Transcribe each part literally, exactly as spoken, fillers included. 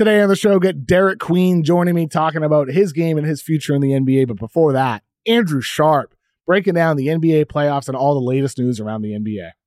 Today on the show, get Derek Queen joining me talking about his game and his future in the N B A. But before that, Andrew Sharp breaking down the N B A playoffs and all the latest news around the N B A.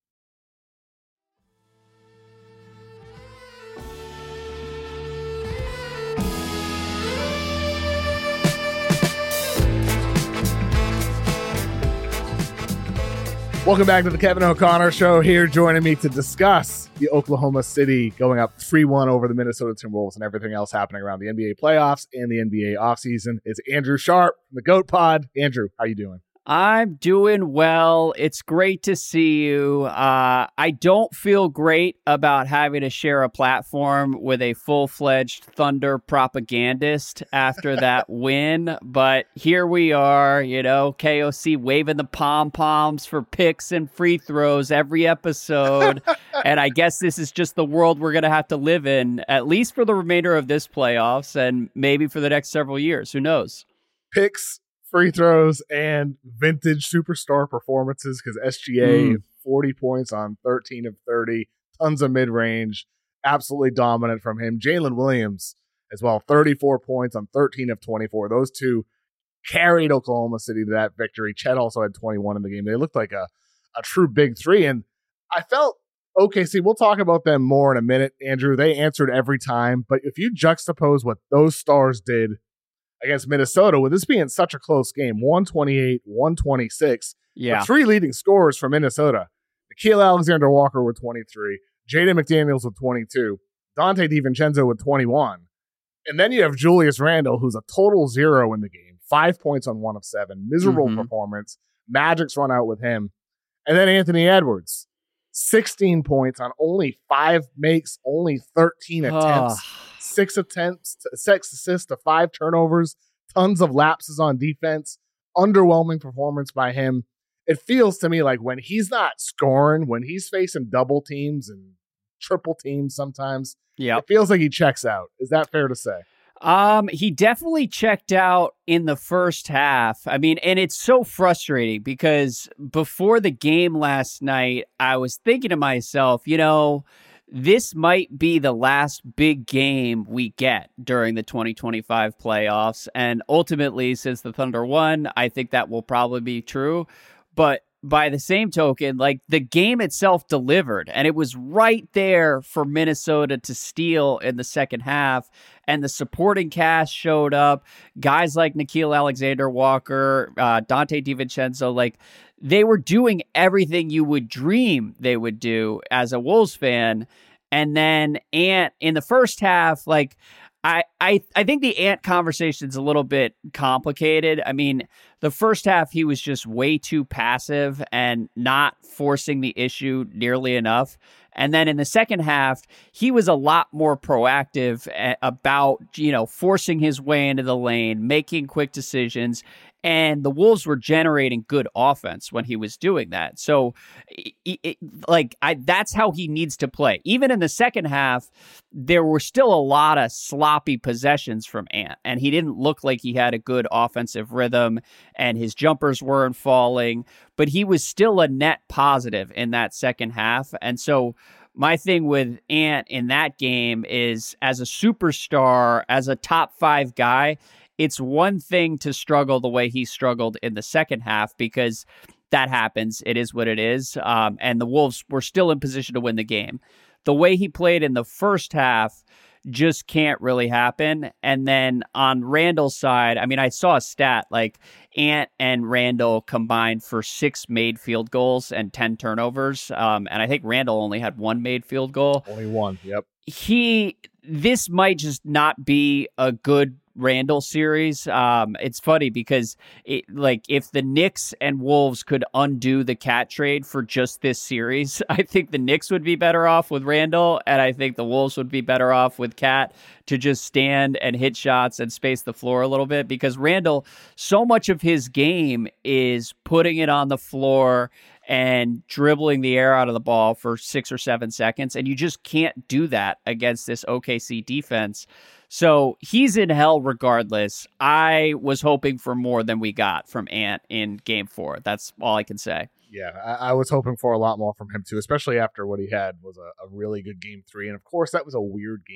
Welcome back to the Kevin O'Connor Show. Here joining me to discuss the Oklahoma City going up three one over the Minnesota Timberwolves and everything else happening around the N B A playoffs and the N B A offseason is Andrew Sharp from the GOAT Pod. Andrew, how you doing? I'm doing well. It's great to see you. Uh, I don't feel great about having to share a platform with a full-fledged Thunder propagandist after that win, but here we are, you know, K O C waving the pom-poms for picks and free throws every episode, and I guess this is just the world we're going to have to live in, at least for the remainder of this playoffs, and maybe for the next several years. Who knows? Picks, free throws, and vintage superstar performances, because S G A, mm. forty points on thirteen of thirty, tons of mid-range, absolutely dominant from him. Jalen Williams as well, thirty-four points on thirteen of twenty-four. Those two carried Oklahoma City to that victory. Chet also had twenty-one in the game. They looked like a, a true big three, and I felt O K C, we'll talk about them more in a minute, Andrew. They answered every time, but if you juxtapose what those stars did against Minnesota, with this being such a close game, one twenty-eight, one twenty-six. Yeah. Three leading scorers for Minnesota. Nickeil Alexander-Walker with twenty-three, Jaden McDaniels with twenty-two, Dante DiVincenzo with twenty-one. And then you have Julius Randle, who's a total zero in the game, five points on one of seven, miserable mm-hmm. performance. Magic's run out with him. And then Anthony Edwards, sixteen points on only five makes, only thirteen attempts. Six attempts, six assists to five turnovers, tons of lapses on defense, underwhelming performance by him. It feels to me like when he's not scoring, when he's facing double teams and triple teams sometimes, yep. it feels like he checks out. Is that fair to say? Um, he definitely checked out in the first half. I mean, and it's so frustrating because before the game last night, I was thinking to myself, you know, this might be the last big game we get during the twenty twenty-five playoffs. And ultimately, since the Thunder won, I think that will probably be true. But by the same token, like the game itself delivered, and it was right there for Minnesota to steal in the second half. And the supporting cast showed up. Guys like Nickeil Alexander-Walker, uh, Dante DiVincenzo, like they were doing everything you would dream they would do as a Wolves fan. And then Ant in the first half, like I, I, I think the Ant conversation's a little bit complicated. I mean, the first half, he was just way too passive and not forcing the issue nearly enough. And then in the second half, he was a lot more proactive about, you know, forcing his way into the lane, making quick decisions. And the Wolves were generating good offense when he was doing that. So, it, it, like, I, that's how he needs to play. Even in the second half, there were still a lot of sloppy possessions from Ant, and he didn't look like he had a good offensive rhythm, and his jumpers weren't falling, but he was still a net positive in that second half. And so my thing with Ant in that game is, as a superstar, as a top five guy, it's one thing to struggle the way he struggled in the second half, because that happens. It is what it is. Um, and the Wolves were still in position to win the game. The way he played in the first half just can't really happen. And then on Randle's side, I mean, I saw a stat like Ant and Randle combined for six made field goals and ten turnovers. Um, and I think Randle only had one made field goal. Only one. Yep. He, this might just not be a good Randle series. Um, it's funny because it, like if the Knicks and Wolves could undo the Cat trade for just this series, I think the Knicks would be better off with Randle, and I think the Wolves would be better off with Cat to just stand and hit shots and space the floor a little bit, because Randle, so much of his game is putting it on the floor and dribbling the air out of the ball for six or seven seconds, and you just can't do that against this O K C defense. So he's in hell regardless. I was hoping for more than we got from Ant in game four. That's all I can say. Yeah, I, I was hoping for a lot more from him too, especially after what he had was a, a really good game three. And of course, that was a weird game.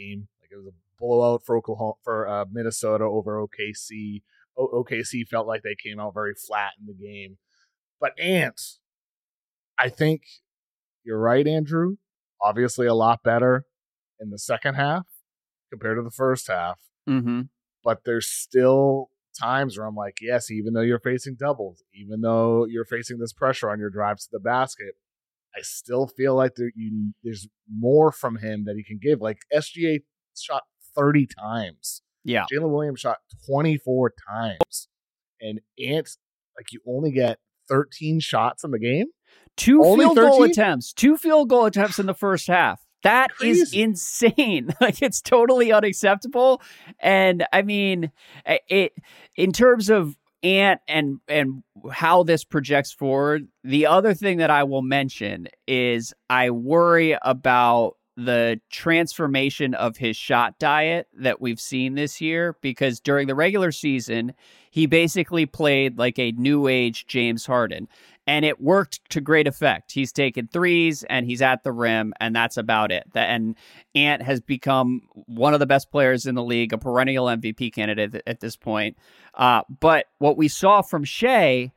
Like it was a blowout for Oklahoma, for uh, Minnesota over O K C. O- OKC felt like they came out very flat in the game. But Ant, I think you're right, Andrew. Obviously, a lot better in the second half compared to the first half. Mm-hmm. But there's still times where I'm like, yes, even though you're facing doubles, even though you're facing this pressure on your drives to the basket, I still feel like there, you, there's more from him that he can give. Like S G A shot thirty times. Yeah. Jalen Williams shot twenty-four times. And Ant, like you only get thirteen shots in the game. Two only field goal thirteen? attempts. Two field goal attempts in the first half. That Crazy. is insane. Like it's totally unacceptable. And I mean, it in terms of Ant and and how this projects forward, the other thing that I will mention is I worry about the transformation of his shot diet that we've seen this year, because during the regular season, he basically played like a new age James Harden. And it worked to great effect. He's taken threes and he's at the rim, and that's about it. And Ant has become one of the best players in the league, a perennial M V P candidate at this point. Uh, but what we saw from Shai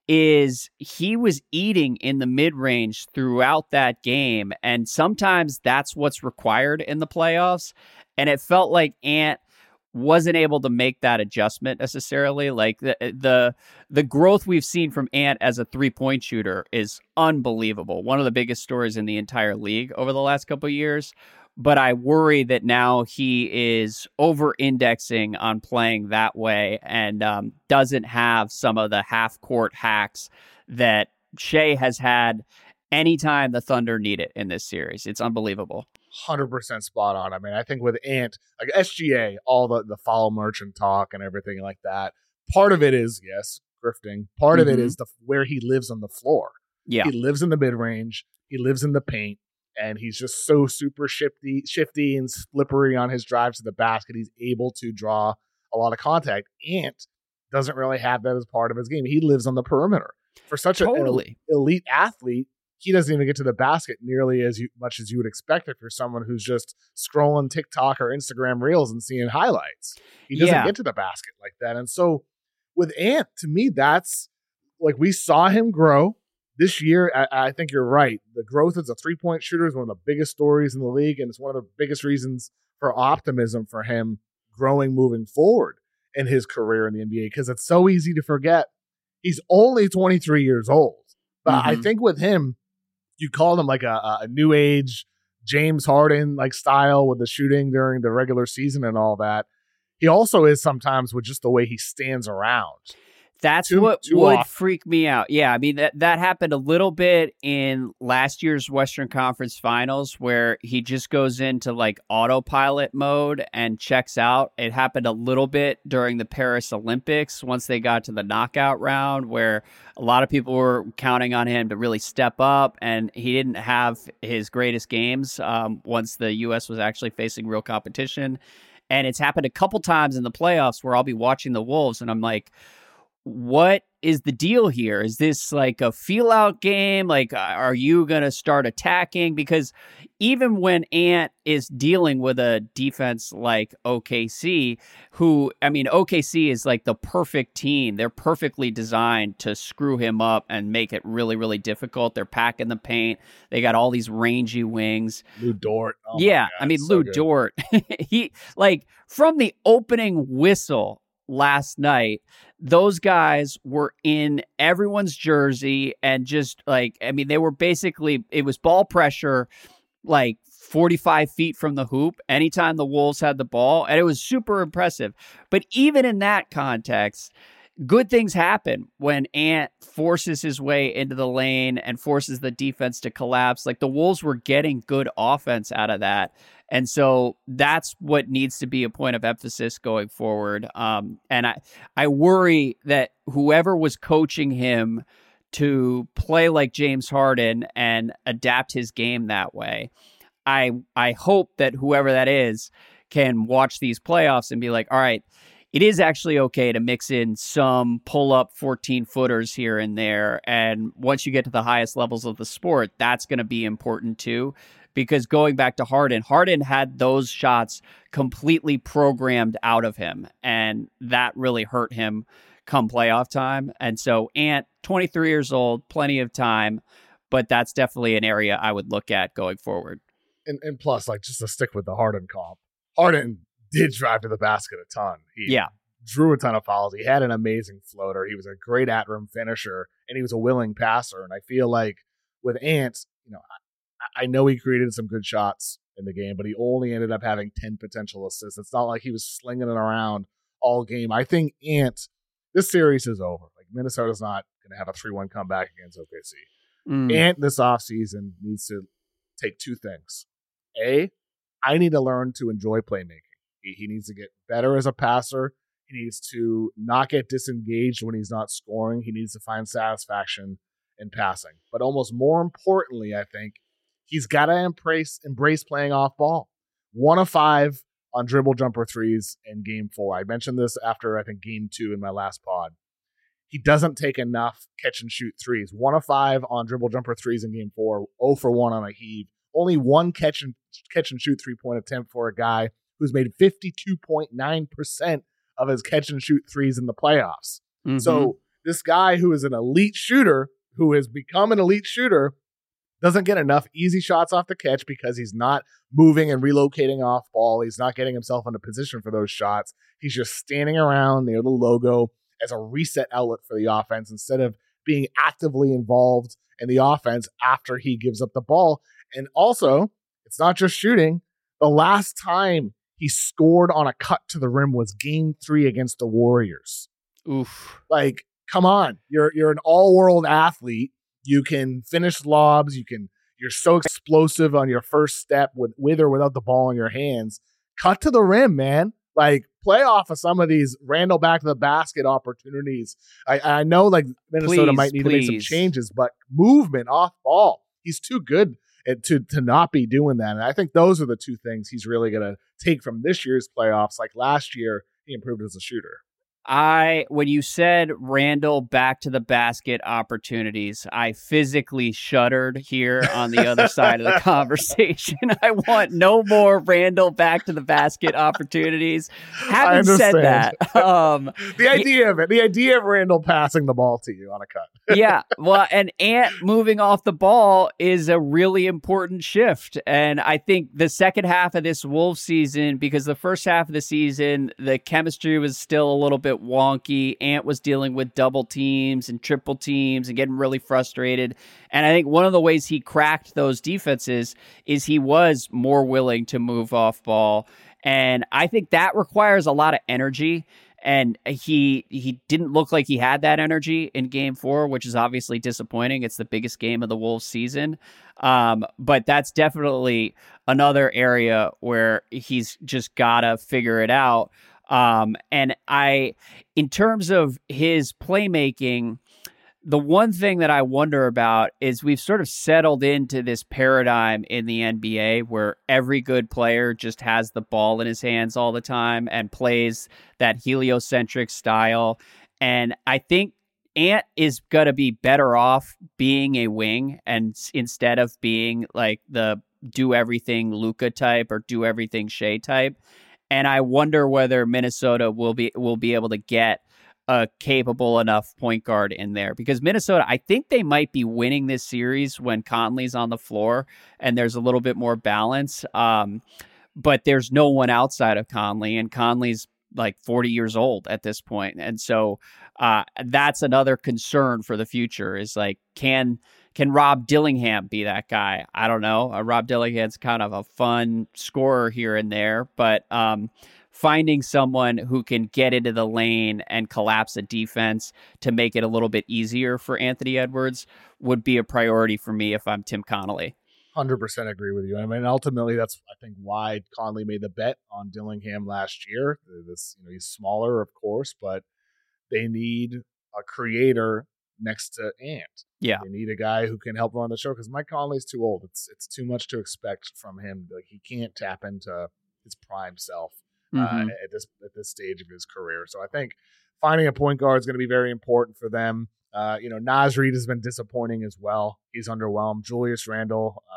is he was eating in the mid-range throughout that game, and sometimes that's what's required in the playoffs. And it felt like Ant wasn't able to make that adjustment necessarily. Like the the the growth we've seen from Ant as a three-point shooter is unbelievable. One of the biggest stories in the entire league over the last couple of years. But I worry that now he is over-indexing on playing that way and um, doesn't have some of the half-court hacks that Shai has had anytime the Thunder need it in this series. It's unbelievable. one hundred percent spot on. I mean, I think with Ant, like S G A, all the, the follow merchant talk and everything like that, part of it is, yes, grifting. Part mm-hmm. of it is the where he lives on the floor. Yeah. He lives in the mid-range. He lives in the paint. And he's just so super shifty, shifty and slippery on his drives to the basket. He's able to draw a lot of contact. Ant doesn't really have that as part of his game. He lives on the perimeter. For such totally. an elite athlete, he doesn't even get to the basket nearly as you, much as you would expect if you're someone who's just scrolling TikTok or Instagram Reels and seeing highlights. He doesn't yeah. get to the basket like that. And so with Ant, to me, that's like we saw him grow. This year, I, I think you're right. The growth as a three-point shooter is one of the biggest stories in the league, and it's one of the biggest reasons for optimism for him growing moving forward in his career in the N B A, because it's so easy to forget he's only twenty-three years old. But mm-hmm. I think with him, you called him like a, a new age James Harden like style with the shooting during the regular season and all that. He also is sometimes with just the way he stands around. That's too, what too would often. freak me out. Yeah, I mean, that, that happened a little bit in last year's Western Conference Finals where he just goes into like autopilot mode and checks out. It happened a little bit during the Paris Olympics once they got to the knockout round where a lot of people were counting on him to really step up, and he didn't have his greatest games um, once the U S was actually facing real competition. And it's happened a couple times in the playoffs where I'll be watching the Wolves and I'm like, what is the deal here? Is this like a feel out game? Like, are you going to start attacking? Because even when Ant is dealing with a defense like O K C, who, I mean, O K C is like the perfect team. They're perfectly designed to screw him up and make it really, really difficult. They're packing the paint. They got all these rangy wings. Lou Dort. Oh yeah. God, I mean, so Lou good. Dort, he like from the opening whistle last night, those guys were in everyone's jersey and just like, I mean, they were basically, it was ball pressure, like forty-five feet from the hoop anytime the Wolves had the ball. And it was super impressive. But even in that context, good things happen when Ant forces his way into the lane and forces the defense to collapse. Like the Wolves were getting good offense out of that. And so that's what needs to be a point of emphasis going forward. Um, and I, I worry that whoever was coaching him to play like James Harden and adapt his game that way, I I hope that whoever that is can watch these playoffs and be like, all right, it is actually okay to mix in some pull-up fourteen-footers here and there. And once you get to the highest levels of the sport, that's going to be important too. because going back to Harden, Harden had those shots completely programmed out of him, and that really hurt him come playoff time. And so Ant, twenty-three years old, plenty of time, but that's definitely an area I would look at going forward. And, and plus, like, just to stick with the Harden comp, Harden did drive to the basket a ton. He yeah. drew a ton of fouls. He had an amazing floater. He was a great at-rim finisher, and he was a willing passer. And I feel like with Ant, you know, I, I know he created some good shots in the game, but he only ended up having ten potential assists. It's not like he was slinging it around all game. I think Ant, this series is over. Like, Minnesota's not going to have a three one comeback against O K C. Mm. Ant this offseason needs to take two things. A, I need to learn to enjoy playmaking. He, he needs to get better as a passer. He needs to not get disengaged when he's not scoring. He needs to find satisfaction in passing. But almost more importantly, I think, he's got to embrace, embrace playing off ball. One of five on dribble jumper threes in game four. I mentioned this after, I think, game two in my last pod. He doesn't take enough catch and shoot threes. One of five on dribble jumper threes in game four. zero for one on a heave. Only one catch and catch and shoot three-point attempt for a guy who's made fifty-two point nine percent of his catch and shoot threes in the playoffs. Mm-hmm. So this guy who is an elite shooter, who has become an elite shooter, doesn't get enough easy shots off the catch because he's not moving and relocating off ball. He's not getting himself into position for those shots. He's just standing around near the logo as a reset outlet for the offense instead of being actively involved in the offense after he gives up the ball. And also, it's not just shooting. The last time he scored on a cut to the rim was game three against the Warriors. Oof. Like, come on. You're you're an all-world athlete. You can finish lobs. You can, you're so explosive on your first step with, with or without the ball in your hands. Cut to the rim, man. Like, play off of some of these Randall back to the basket opportunities. I, I know, like, Minnesota please, might need please. to make some changes, but movement off ball. He's too good to to not be doing that. And I think those are the two things he's really going to take from this year's playoffs. Like last year, he improved as a shooter. I, when you said Randall back to the basket opportunities, I physically shuddered here on the other side of the conversation. I want no more Randall back to the basket opportunities. Having said that, um, the idea of it, the idea of Randall passing the ball to you on a cut. yeah. Well, and Ant moving off the ball is a really important shift. And I think the second half of this Wolves season, because the first half of the season, the chemistry was still a little bit wonky. Ant was dealing with double teams and triple teams and getting really frustrated. And I think one of the ways he cracked those defenses is he was more willing to move off ball. And I think that requires a lot of energy. And he he didn't look like he had that energy in game four, which is obviously disappointing. It's the biggest game of the Wolves season. Um, but that's definitely another area where he's just got to figure it out. Um, and I, in terms of his playmaking, the one thing that I wonder about is we've sort of settled into this paradigm in the N B A where every good player just has the ball in his hands all the time and plays that heliocentric style. And I think Ant is going to be better off being a wing and instead of being like the do everything Luka type or do everything Shea type. And I wonder whether Minnesota will be will be able to get a capable enough point guard in there. Because Minnesota, I think they might be winning this series when Conley's on the floor and there's a little bit more balance. Um, but there's no one outside of Conley, and Conley's like forty years old at this point. And so uh, that's another concern for the future is like, can... Can Rob Dillingham be that guy? I don't know. Uh, Rob Dillingham's kind of a fun scorer here and there, but um, finding someone who can get into the lane and collapse a defense to make it a little bit easier for Anthony Edwards would be a priority for me if I'm Tim Connolly. one hundred percent agree with you. I mean, ultimately, that's, I think, why Conley made the bet on Dillingham last year. This, you know, he's smaller, of course, but they need a creator next to Ant. Yeah. They need a guy who can help run the show because Mike Conley's too old. It's it's too much to expect from him. Like, he can't tap into his prime self mm-hmm. uh, at this at this stage of his career. So I think finding a point guard is going to be very important for them. Uh, you know, Naz Reid has been disappointing as well. He's underwhelmed. Julius Randle, uh, you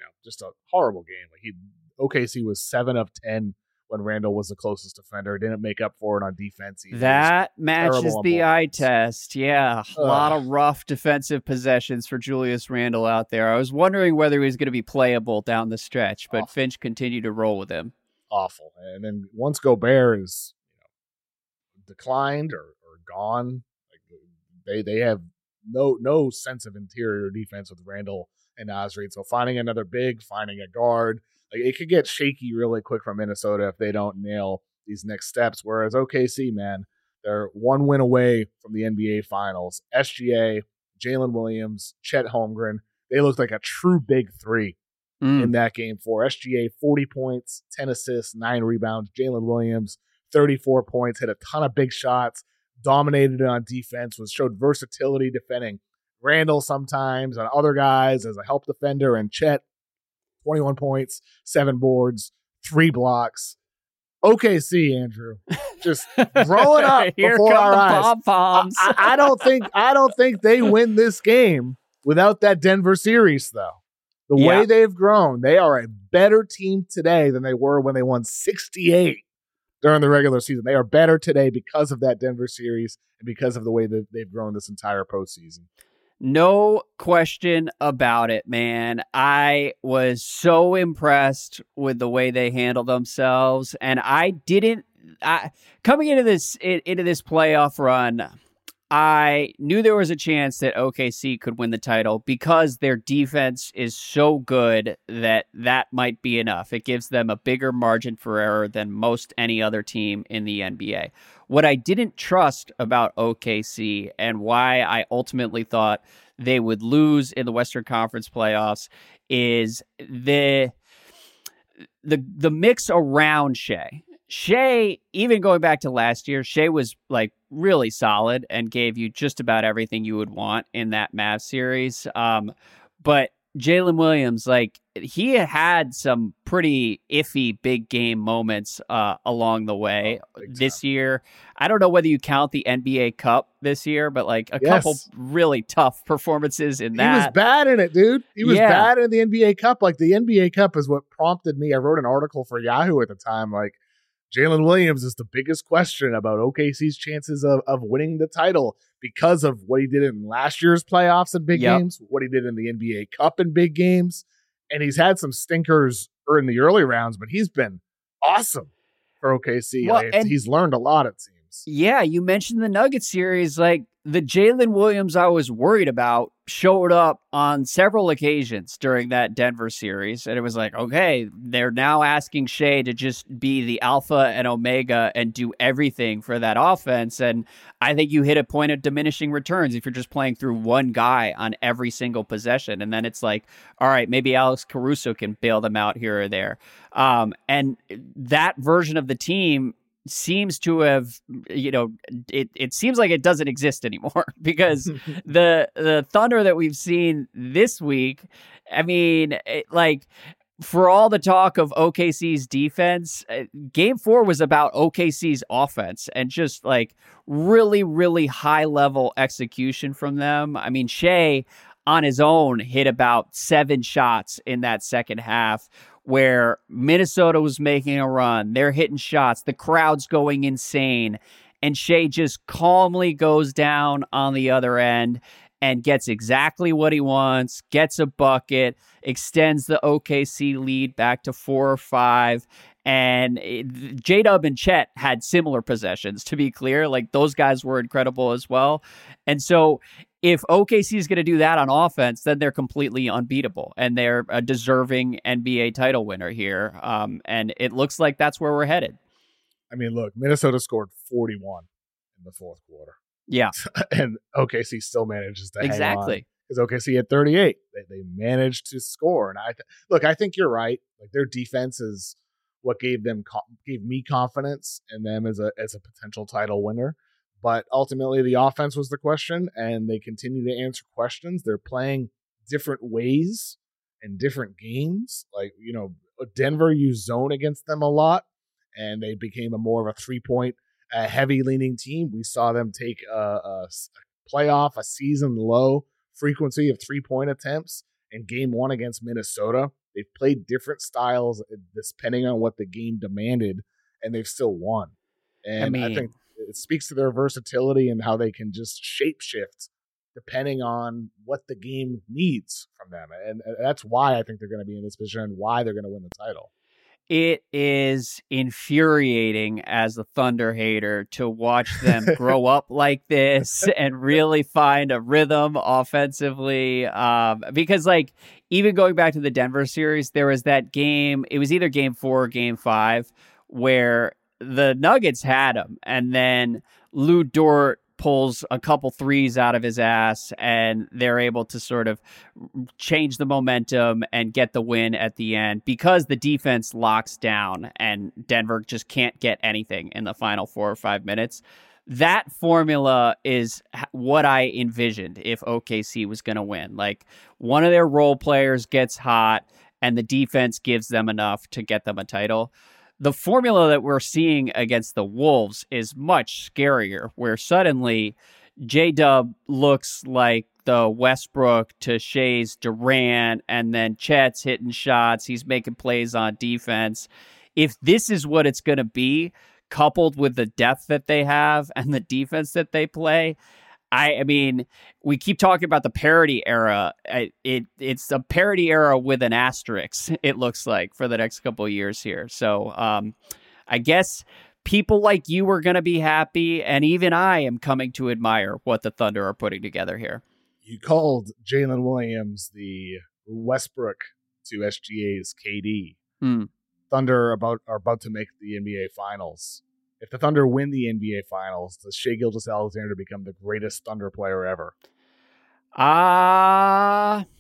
know, just a horrible game. Like he, O K C was seven of ten when Randall was the closest defender. Didn't make up for it on defense either. That matches the eye points. test. Yeah, a Ugh. lot of rough defensive possessions for Julius Randle out there. I was wondering whether he was going to be playable down the stretch, but Awful. Finch continued to roll with him. Awful. And then once Gobert is you know, declined or, or gone, like they they have no no sense of interior defense with Randall and Naz Reid. So finding another big, finding a guard, like it could get shaky really quick for Minnesota if they don't nail these next steps. Whereas O K C, man, they're one win away from the N B A Finals. S G A, Jalen Williams, Chet Holmgren, they looked like a true big three mm. in that game four. S G A, forty points, ten assists, nine rebounds. Jalen Williams, thirty-four points, hit a ton of big shots, dominated on defense, was showed versatility defending Randall sometimes and other guys as a help defender, and Chet, twenty-one points, seven boards, three blocks. O K C, Andrew, just growing up Here before come our the eyes. pom-poms. I, I don't think I don't think they win this game without that Denver series, though. The yeah. way they've grown, they are a better team today than they were when they won sixty-eight during the regular season. They are better today because of that Denver series and because of the way that they've grown this entire postseason. No question about it, man. I was so impressed with the way they handled themselves, and I didn't. I, coming into this into this playoff run, I knew there was a chance that O K C could win the title because their defense is so good that that might be enough. It gives them a bigger margin for error than most any other team in the N B A. What I didn't trust about O K C and why I ultimately thought they would lose in the Western Conference playoffs is the the the mix around Shea. Shea, even going back to last year, Shea was like really solid and gave you just about everything you would want in that Mavs series. Um, but Jalen Williams, like he had some pretty iffy big game moments uh, along the way oh, this year. I don't know whether you count the N B A Cup this year, but like a yes. couple really tough performances in that. He was bad in it, dude. He was yeah. bad in the N B A Cup. Like the N B A Cup is what prompted me. I wrote an article for Yahoo at the time, like, Jalen Williams is the biggest question about O K C's chances of, of winning the title because of what he did in last year's playoffs and big yep. games, what he did in the N B A Cup in big games. And he's had some stinkers in the early rounds, but he's been awesome for O K C. Well, like, he's learned a lot, it seems. Yeah, you mentioned the Nuggets series. Like the Jalen Williams I was worried about showed up on several occasions during that Denver series. And it was like, okay, they're now asking Shea to just be the alpha and omega and do everything for that offense. And I think you hit a point of diminishing returns if you're just playing through one guy on every single possession. And then it's like, all right, maybe Alex Caruso can bail them out here or there. Um, and that version of the team seems to have, you know, it, it seems like it doesn't exist anymore because the the Thunder that we've seen this week, I mean, it, like for all the talk of O K C's defense, game four was about O K C's offense and just like really, really high level execution from them. I mean, Shea on his own hit about seven shots in that second half, where Minnesota was making a run. They're hitting shots. The crowd's going insane. And Shea just calmly goes down on the other end and gets exactly what he wants, gets a bucket, extends the O K C lead back to four or five. And J-Dub and Chet had similar possessions, to be clear. Like, those guys were incredible as well. And so if O K C is going to do that on offense, then they're completely unbeatable, and they're a deserving N B A title winner here. Um, and it looks like that's where we're headed. I mean, look, Minnesota scored forty-one in the fourth quarter. Yeah. And O K C still manages to exactly. hang on. Because O K C had thirty-eight. They, they managed to score. And I th- look, I think you're right. Like, their defense is what gave them gave me confidence in them as a as a potential title winner. But ultimately, the offense was the question, and they continue to answer questions. They're playing different ways in different games. Like, you know, Denver used zone against them a lot, and they became a more of a three-point uh, heavy-leaning team. We saw them take a, a playoff, a season low frequency of three-point attempts in game one against Minnesota. They've played different styles depending on what the game demanded, and they've still won. And I, mean, I think it speaks to their versatility and how they can just shapeshift depending on what the game needs from them. And that's why I think they're going to be in this position and why they're going to win the title. It is infuriating as a Thunder hater to watch them grow up like this and really find a rhythm offensively. Um, because, like, even going back to the Denver series, there was that game, it was either game four or game five, where the Nuggets had him, and then Lou Dort pulls a couple threes out of his ass, and they're able to sort of change the momentum and get the win at the end because the defense locks down and Denver just can't get anything in the final four or five minutes. That formula is what I envisioned if O K C was going to win. Like, one of their role players gets hot and the defense gives them enough to get them a title. The formula that we're seeing against the Wolves is much scarier, where suddenly J-Dub looks like the Westbrook to Shea's Durant, and then Chet's hitting shots. He's making plays on defense. If this is what it's going to be, coupled with the depth that they have and the defense that they play, I, I mean, we keep talking about the parity era. I, it it's a parity era with an asterisk, it looks like, for the next couple of years here. So um, I guess people like you are going to be happy, and even I am coming to admire what the Thunder are putting together here. You called Jalen Williams the Westbrook to S G A's K D. Hmm. Thunder about are about to make the N B A Finals. If the Thunder win the N B A Finals, does Shai Gilgeous-Alexander become the greatest Thunder player ever? Ah, uh,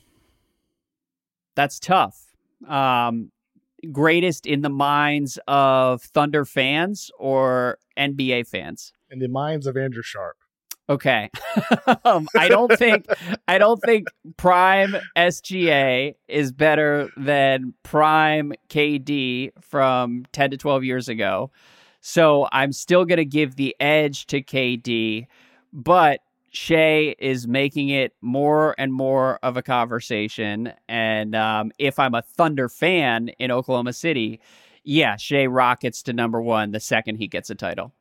that's tough. Um, greatest in the minds of Thunder fans or N B A fans? In the minds of Andrew Sharp. Okay. um, I don't think I don't think prime S G A is better than prime K D from ten to twelve years ago. So I'm still going to give the edge to K D, but Shai is making it more and more of a conversation. And um, if I'm a Thunder fan in Oklahoma City, yeah, Shai rockets to number one the second he gets a title.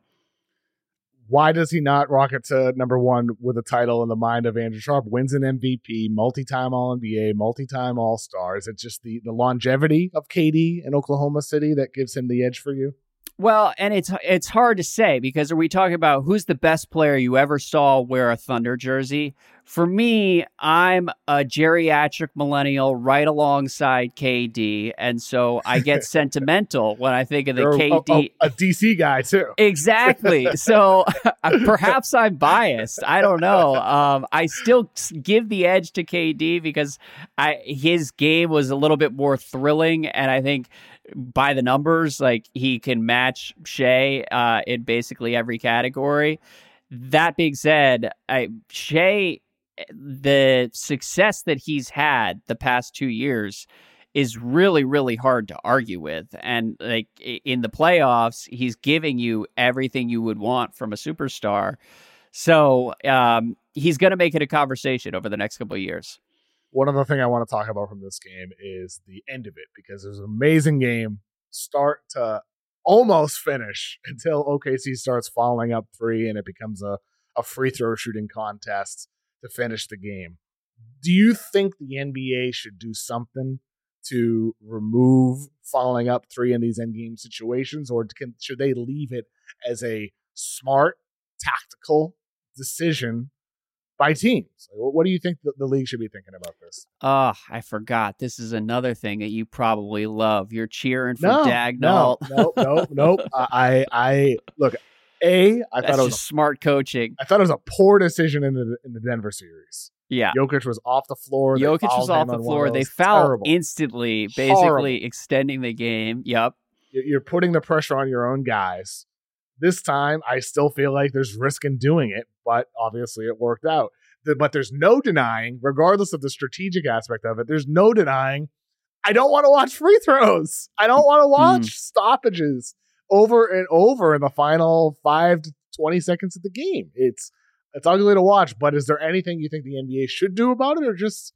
Why does he not rocket to number one with a title in the mind of Andrew Sharp? Wins an M V P, multi-time All N B A, multi-time All-Star. Is it just the, the longevity of K D in Oklahoma City that gives him the edge for you? Well, and it's it's hard to say, because are we talking about who's the best player you ever saw wear a Thunder jersey? For me, I'm a geriatric millennial right alongside K D, and so I get sentimental when I think of the You're K D. A, a, a D C guy, too. Exactly. So perhaps I'm biased. I don't know. Um, I still give the edge to K D because I his game was a little bit more thrilling, and I think by the numbers, like, he can match Shai uh, in basically every category. That being said, I, Shai, the success that he's had the past two years is really, really hard to argue with. And like in the playoffs, he's giving you everything you would want from a superstar. So um, he's going to make it a conversation over the next couple of years. One other thing I want to talk about from this game is the end of it, because it was an amazing game, start to almost finish, until O K C starts following up three and it becomes a, a free throw shooting contest to finish the game. Do you think the N B A should do something to remove following up three in these end game situations, or can, should they leave it as a smart, tactical decision by teams? What do you think the, the league should be thinking about this? Oh, I forgot. This is another thing that you probably love. You're cheering for no, Dagnall. No, no, no, no. I, I look. A, I That's thought it was just a, smart coaching. I thought it was a poor decision in the in the Denver series. Yeah, Jokic was off the floor. Jokic was off the floor. They fouled terrible. instantly, basically Horrible. extending the game. Yep. You're putting the pressure on your own guys. This time, I still feel like there's risk in doing it, but obviously it worked out. But there's no denying, regardless of the strategic aspect of it, there's no denying I don't want to watch free throws. I don't want to watch mm. stoppages over and over in the final five to twenty seconds of the game. It's it's ugly to watch, but is there anything you think the N B A should do about it, or just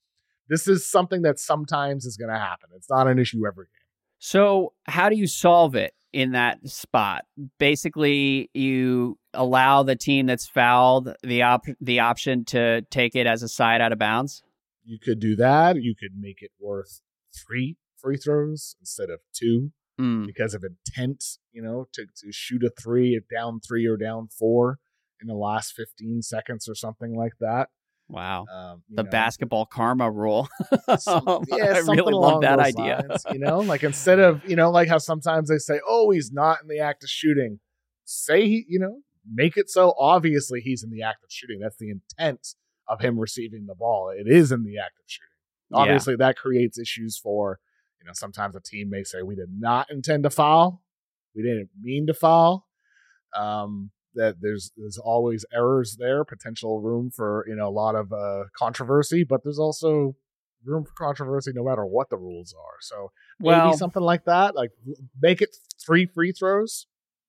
this is something that sometimes is going to happen. It's not an issue every game. So how do you solve it in that spot? Basically, you allow the team that's fouled the op- the option to take it as a side out of bounds? You could do that. You could make it worth three free throws instead of two mm. because of intent, you know, to, to shoot a three, down three or down four in the last fifteen seconds or something like that. Wow. Um, the know, basketball karma rule. some, yeah, I really love that idea. Lines, you know, like instead of, you know, like how sometimes they say, oh, he's not in the act of shooting. Say, he, you know, make it so obviously he's in the act of shooting. That's the intent of him receiving the ball. It is in the act of shooting. Obviously, yeah. that creates issues for, you know, sometimes a team may say, we did not intend to foul. We didn't mean to foul. Um, that there's there's always errors there, potential room for, you know, a lot of uh, controversy, but there's also room for controversy no matter what the rules are. So maybe well, something like that, like make it three free throws.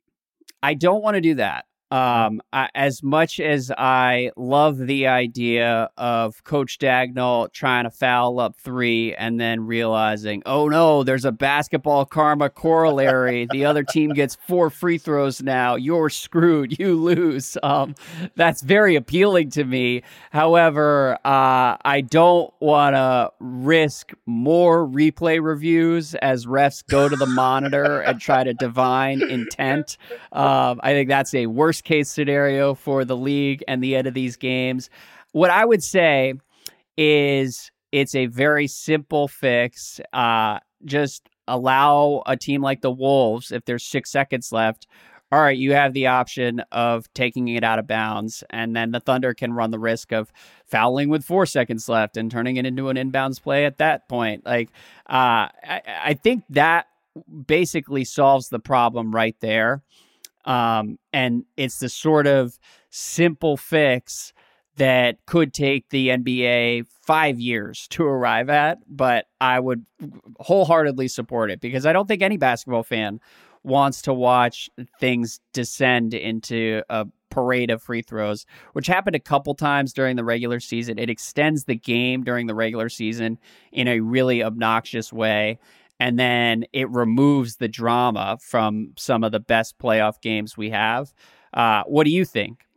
I don't want to do that. Um, I, as much as I love the idea of Coach Dagnall trying to foul up three and then realizing, oh no, there's a basketball karma corollary. The other team gets four free throws now. You're screwed. You lose. Um, that's very appealing to me. However, uh, I don't want to risk more replay reviews as refs go to the monitor and try to divine intent. Um, I think that's a worse case scenario for the league and the end of these games. What I would say is it's a very simple fix. Uh, just allow a team like the Wolves, if there's six seconds left, all right, you have the option of taking it out of bounds, and then the Thunder can run the risk of fouling with four seconds left and turning it into an inbounds play at that point. Like, uh, I, I think that basically solves the problem right there. Um, and it's the sort of simple fix that could take the N B A five years to arrive at, but I would wholeheartedly support it because I don't think any basketball fan wants to watch things descend into a parade of free throws, which happened a couple times during the regular season. It extends the game during the regular season in a really obnoxious way. And then it removes the drama from some of the best playoff games we have. Uh, what do you think?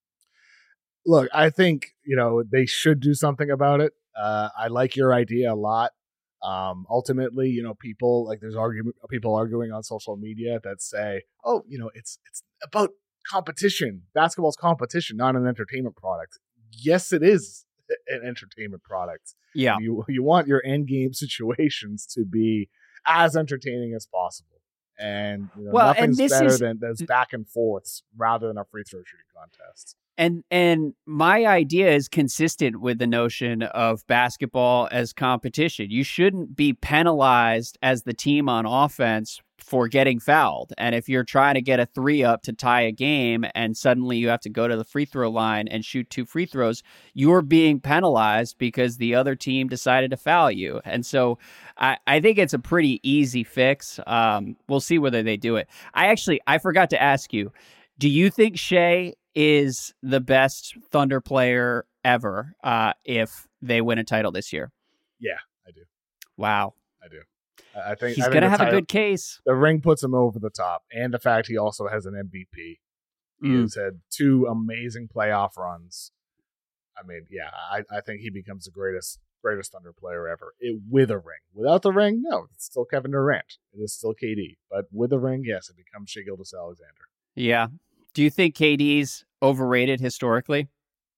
Look, I think, you know, they should do something about it. Uh, I like your idea a lot. Um, ultimately, you know, people like there's argument, people arguing on social media that say, oh, you know, it's it's about competition. Basketball's competition, not an entertainment product. Yes, it is an entertainment product. Yeah. You you want your end game situations to be as entertaining as possible. And you know, well, nothing's and this better is, than those back and forths rather than a free throw shooting contest. And and my idea is consistent with the notion of basketball as competition. You shouldn't be penalized as the team on offense for getting fouled. And if you're trying to get a three up to tie a game and suddenly you have to go to the free throw line and shoot two free throws, you're being penalized because the other team decided to foul you. And so I, I think it's a pretty easy fix. Um, we'll see whether they do it. I actually, I forgot to ask you, do you think Shai is the best Thunder player ever uh, if they win a title this year? Yeah, I do. Wow. I do. I think he's going to have title, a good case. The ring puts him over the top. And the fact he also has an M V P. He mm. has had two amazing playoff runs. I mean, yeah, I, I think he becomes the greatest greatest Thunder player ever it, with a ring. Without the ring, no, it's still Kevin Durant. It is still K D. But with the ring, yes, it becomes Shai Gilgeous-Alexander. Yeah. Do you think K D's overrated historically?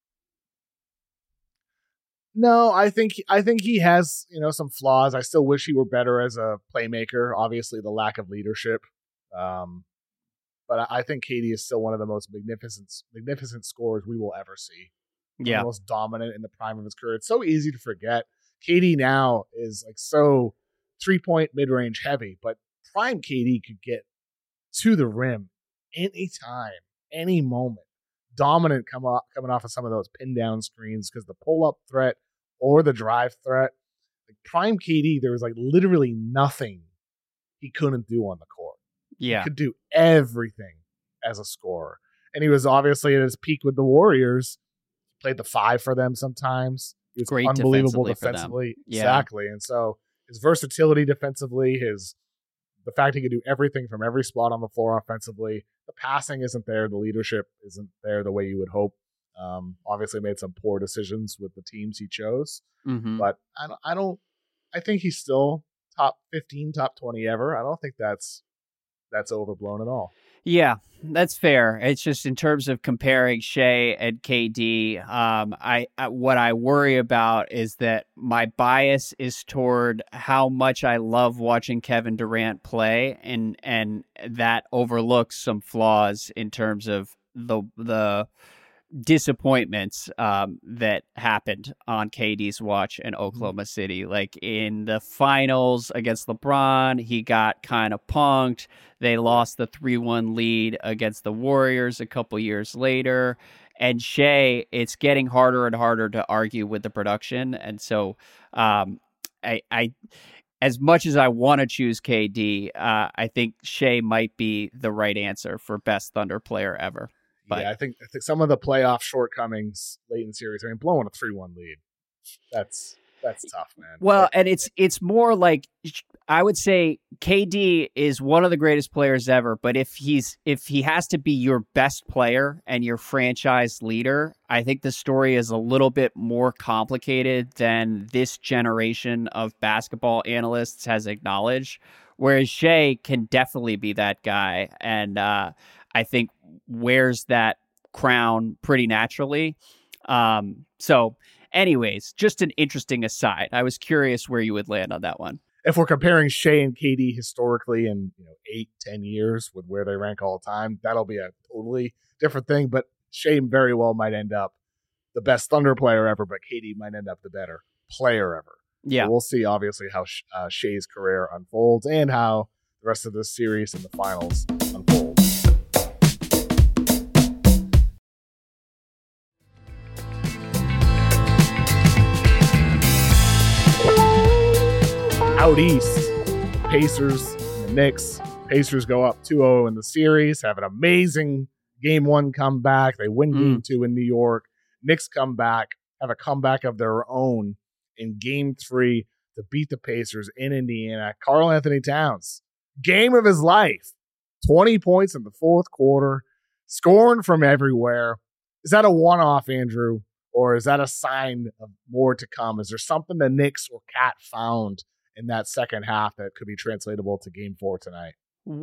No, I think I think he has, you know, some flaws. I still wish he were better as a playmaker. Obviously, the lack of leadership. Um, but I think K D is still one of the most magnificent magnificent scorers we will ever see. Yeah, the most dominant in the prime of his career. It's so easy to forget. K D now is like so three point mid range heavy, but prime K D could get to the rim anytime, any moment. Dominant come off, coming off of some of those pin down screens because the pull up threat or the drive threat. Like prime K D, there was like literally nothing he couldn't do on the court. Yeah, he could do everything as a scorer, and he was obviously at his peak with the Warriors. He played the five for them sometimes. He was Great unbelievable defensively for them. defensively. Yeah. Exactly. And so his versatility defensively, his the fact he could do everything from every spot on the floor offensively. The passing isn't there. The leadership isn't there the way you would hope. Um, obviously made some poor decisions with the teams he chose. Mm-hmm. But I don't, I don't, I think he's still top fifteen, top twenty ever. I don't think that's, that's overblown at all. Yeah, that's fair. It's just in terms of comparing Shea and K D, um, I, I what I worry about is that my bias is toward how much I love watching Kevin Durant play, and and that overlooks some flaws in terms of the the disappointments um, that happened on K D's watch in Oklahoma City. Like in the finals against LeBron, he got kind of punked. They lost the three one lead against the Warriors a couple years later. And Shea, it's getting harder and harder to argue with the production. And so um, I, I, as much as I want to choose K D, uh, I think Shea might be the right answer for best Thunder player ever. But, yeah, I think I think some of the playoff shortcomings late in the series. I mean, blowing a three one lead, that's that's tough, man. Well, but, and it's it's more like I would say K D is one of the greatest players ever. But if he's if he has to be your best player and your franchise leader, I think the story is a little bit more complicated than this generation of basketball analysts has acknowledged. Whereas Shea can definitely be that guy, and uh, I think wears that crown pretty naturally. Um, so anyways, just an interesting aside. I was curious where you would land on that one. If we're comparing Shea and K D historically in you know eight, ten years with where they rank all the time, that'll be a totally different thing. But Shea very well might end up the best Thunder player ever, but K D might end up the better player ever. Yeah. So we'll see, obviously, how uh, Shea's career unfolds and how the rest of this series and the finals unfold. Out east, the Pacers and the Knicks. Pacers go up two oh in the series, have an amazing game one comeback. They win game mm. two in New York. Knicks come back, have a comeback of their own in game three to beat the Pacers in Indiana. Karl Anthony Towns, game of his life. twenty points in the fourth quarter, scoring from everywhere. Is that a one-off, Andrew, or is that a sign of more to come? Is there something the Knicks or Cat found in that second half that could be translatable to game four tonight?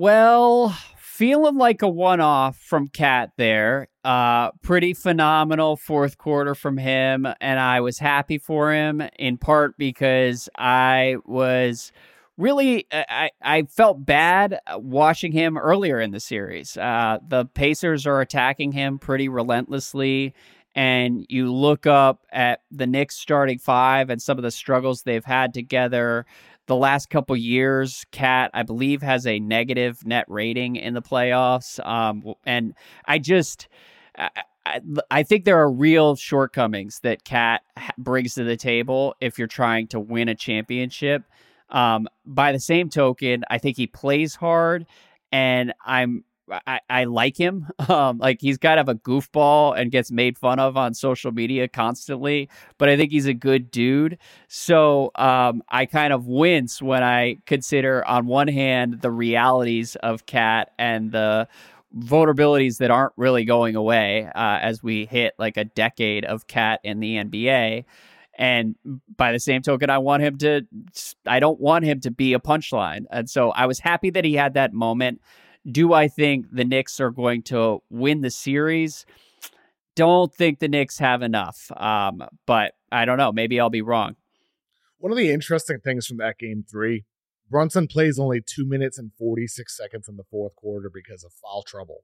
Well, feeling like a one-off from Cat there. Uh, pretty phenomenal fourth quarter from him, and I was happy for him in part because I was really, I, I felt bad watching him earlier in the series. Uh, the Pacers are attacking him pretty relentlessly, and you look up at the Knicks starting five and some of the struggles they've had together the last couple years. Cat, I believe, has a negative net rating in the playoffs. Um, and I just, I, I, I think there are real shortcomings that Cat brings to the table if you're trying to win a championship. Um, by the same token, I think he plays hard, and I'm, I, I like him. Um, like he's kind of a goofball and gets made fun of on social media constantly, but I think he's a good dude. So um, I kind of wince when I consider, on one hand, the realities of Cat and the vulnerabilities that aren't really going away uh, as we hit like a decade of Cat in the N B A. And by the same token, I want him to, I don't want him to be a punchline. And so I was happy that he had that moment. Do I think the Knicks are going to win the series? Don't think the Knicks have enough. Um, but I don't know. Maybe I'll be wrong. One of the interesting things from that game three, Brunson plays only two minutes and forty-six seconds in the fourth quarter because of foul trouble.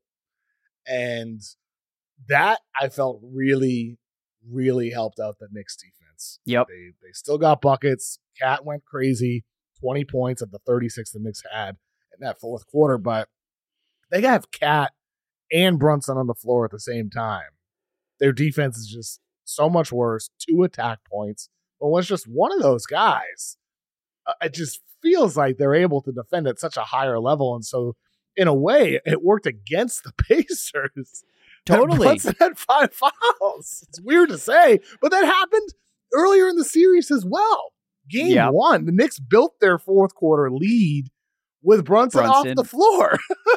And that I felt really, really helped out the Knicks defense. Yep. They, they still got buckets. Cat went crazy. twenty points of the thirty-six the Knicks had in that fourth quarter, but they have Cat and Brunson on the floor at the same time. Their defense is just so much worse. Two attack points. But when it's just one of those guys, uh, it just feels like they're able to defend at such a higher level. And so, in a way, it worked against the Pacers. Totally. Brunson had five fouls. It's weird to say, but that happened earlier in the series as well. Game yep. one, the Knicks built their fourth quarter lead with Brunson, Brunson. off the floor.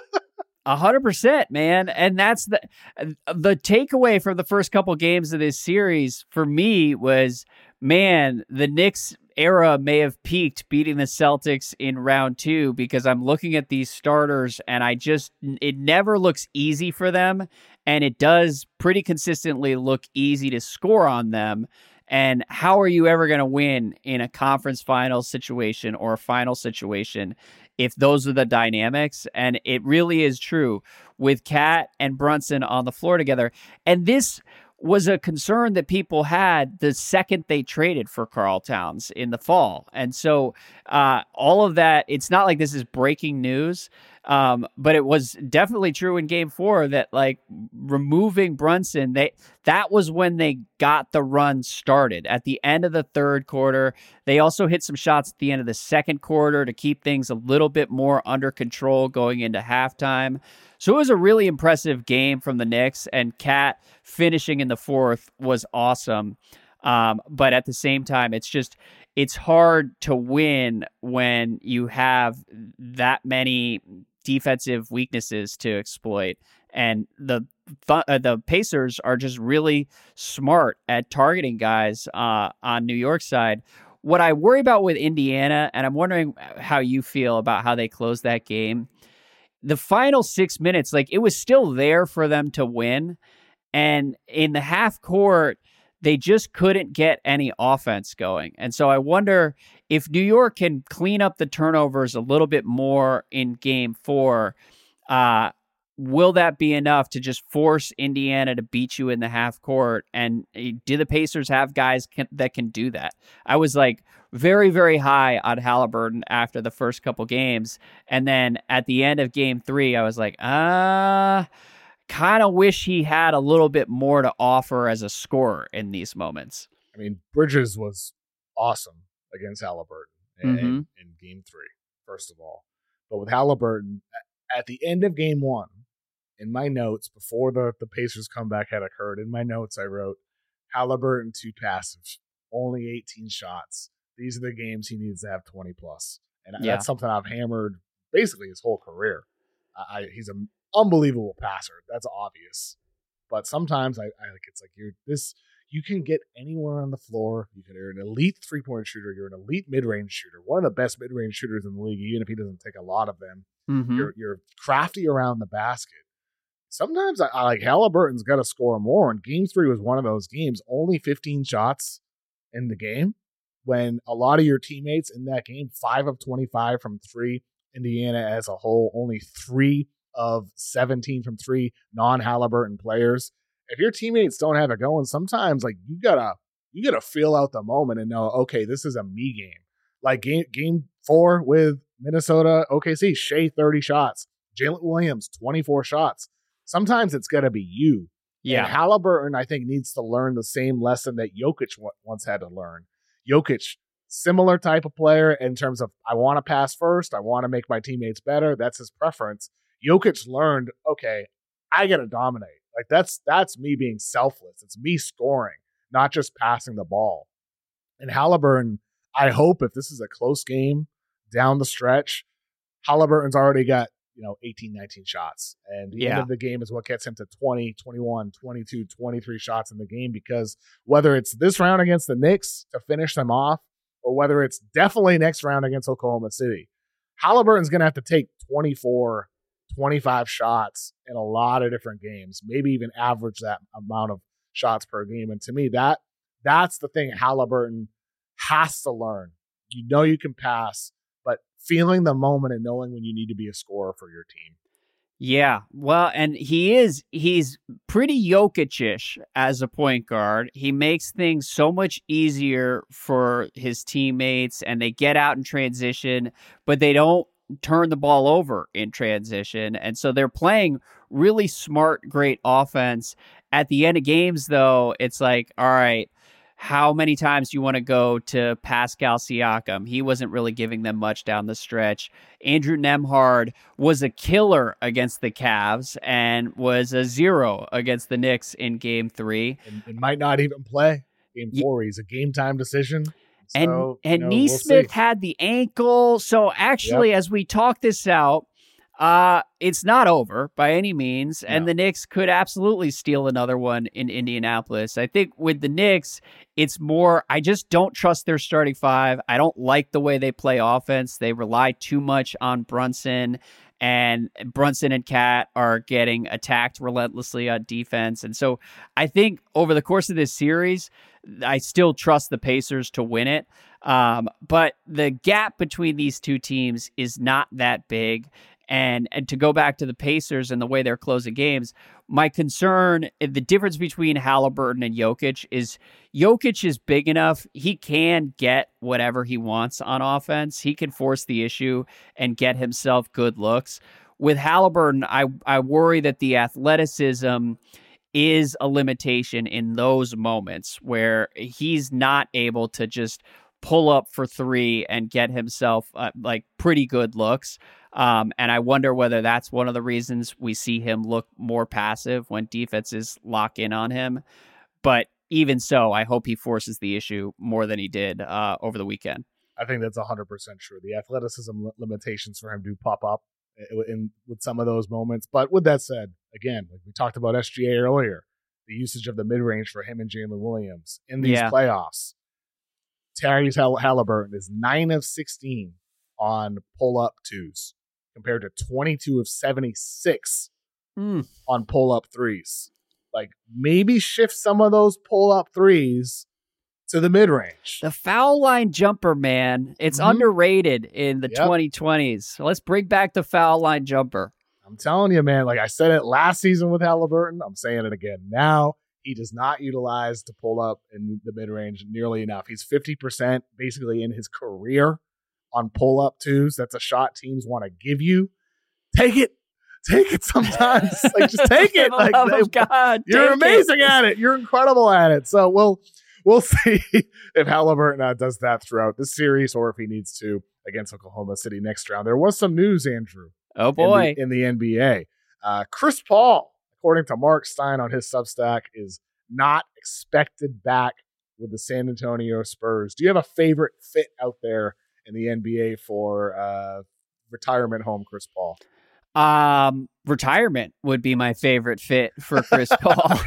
A hundred percent, man. And that's the the takeaway from the first couple games of this series for me was, man, the Knicks era may have peaked beating the Celtics in round two, because I'm looking at these starters and I just, it never looks easy for them. And it does pretty consistently look easy to score on them. And how are you ever going to win in a conference final situation or a final situation if those are the dynamics? And it really is true with Cat and Brunson on the floor together. And this was a concern that people had the second they traded for Karl Towns in the fall. And so uh, all of that, it's not like this is breaking news, um, but it was definitely true in game four that, like, removing Brunson, they that was when they got the run started. At the end of the third quarter, they also hit some shots at the end of the second quarter to keep things a little bit more under control going into halftime. So it was a really impressive game from the Knicks, and Cat finishing in the fourth was awesome. Um, but at the same time, it's just, it's hard to win when you have that many defensive weaknesses to exploit. And the th- uh, the Pacers are just really smart at targeting guys uh, on New York's side. What I worry about with Indiana, and I'm wondering how you feel about how they closed that game, the final six minutes, like, it was still there for them to win. And in the half court, they just couldn't get any offense going. And so I wonder if New York can clean up the turnovers a little bit more in game four, uh, will that be enough to just force Indiana to beat you in the half court? And do the Pacers have guys can, that can do that? I was like very, very high on Halliburton after the first couple games. And then at the end of game three, I was like, ah, uh, kind of wish he had a little bit more to offer as a scorer in these moments. I mean, Bridges was awesome against Halliburton in, mm-hmm. in, in game three, first of all. But with Halliburton, at the end of game one, in my notes, before the, the Pacers comeback had occurred, in my notes I wrote, Halliburton too passive, only eighteen shots. These are the games he needs to have twenty plus. And yeah. that's something I've hammered basically his whole career. I, he's an unbelievable passer. That's obvious. But sometimes I, I like it's like you're this you can get anywhere on the floor. You can, you're an elite three-point shooter. You're an elite mid-range shooter. One of the best mid-range shooters in the league, even if he doesn't take a lot of them. Mm-hmm. You're you're crafty around the basket. Sometimes I, I like Halliburton's got to score more. And game three was one of those games. Only fifteen shots in the game, when a lot of your teammates in that game, five of twenty-five from three. Indiana as a whole, only three of seventeen from three non-Halliburton players. If your teammates don't have it going, sometimes like you gotta you gotta feel out the moment and know, okay, this is a me game. Like game game four with Minnesota, O K C, Shea thirty shots, Jalen Williams twenty-four shots. Sometimes it's gotta be you. Yeah, and Halliburton, I think, needs to learn the same lesson that Jokic once had to learn. Jokic, similar type of player in terms of, I want to pass first, I want to make my teammates better. That's his preference. Jokic learned, okay, I got to dominate. Like that's that's me being selfless. It's me scoring, not just passing the ball. And Halliburton, I hope if this is a close game down the stretch, Halliburton's already got, you know, eighteen, nineteen shots. And the yeah. end of the game is what gets him to twenty, twenty-one, twenty-two, twenty-three shots in the game, because whether it's this round against the Knicks to finish them off, or whether it's definitely next round against Oklahoma City, Halliburton's going to have to take twenty-four, twenty-five shots in a lot of different games, maybe even average that amount of shots per game. And to me, that that's the thing Halliburton has to learn. You know you can pass, but feeling the moment and knowing when you need to be a scorer for your team. Yeah, well, and he is, he's pretty Jokic-ish as a point guard. He makes things so much easier for his teammates, and they get out in transition, but they don't turn the ball over in transition. And so they're playing really smart, great offense. At the end of games, though, it's like, all right, how many times do you want to go to Pascal Siakam? He wasn't really giving them much down the stretch. Andrew Nembhard was a killer against the Cavs and was a zero against the Knicks in game three. And, and might not even play. Game four, he's a game time decision. And so, and you know, Neesmith we'll had the ankle. So actually, yep. as we talk this out, uh, it's not over by any means. And no. the Knicks could absolutely steal another one in Indianapolis. I think with the Knicks, it's more, I just don't trust their starting five. I don't like the way they play offense. They rely too much on Brunson. And Brunson and Cat are getting attacked relentlessly on defense. And so I think over the course of this series, I still trust the Pacers to win it. Um, but the gap between these two teams is not that big. And, and to go back to the Pacers and the way they're closing games, my concern, the difference between Halliburton and Jokic is Jokic is big enough. He can get whatever he wants on offense. He can force the issue and get himself good looks. With Halliburton, I, I worry that the athleticism is a limitation in those moments where he's not able to just pull up for three and get himself uh, like pretty good looks. Um, and I wonder whether that's one of the reasons we see him look more passive when defenses lock in on him. But even so, I hope he forces the issue more than he did uh, over the weekend. I think that's one hundred percent true. The athleticism limitations for him do pop up in, in with some of those moments. But with that said, again, like we talked about S G A earlier, the usage of the mid-range for him and Jalen Williams in these yeah. playoffs. Tyrese Hall- Halliburton is nine of sixteen on pull-up twos, compared to twenty-two of seventy-six mm. on pull-up threes. Like, maybe shift some of those pull-up threes to the mid-range. The foul line jumper, man, it's mm-hmm. underrated in the yep. twenty twenties. So let's bring back the foul line jumper. I'm telling you, man, like I said it last season with Halliburton, I'm saying it again now. He does not utilize the pull-up in the mid-range nearly enough. He's fifty percent basically in his career on pull-up twos. That's a shot teams want to give you. Take it. Take it sometimes. Like, just take it. Like, love of God, you're amazing it. at it. You're incredible at it. So we'll we'll see if Halliburton uh, does that throughout this series or if he needs to against Oklahoma City next round. There was some news, Andrew. Oh, boy. In the, in the N B A. Uh, Chris Paul, according to Mark Stein on his Substack, is not expected back with the San Antonio Spurs. Do you have a favorite fit out there in the N B A for uh, retirement home Chris Paul? Um, retirement would be my favorite fit for Chris Paul.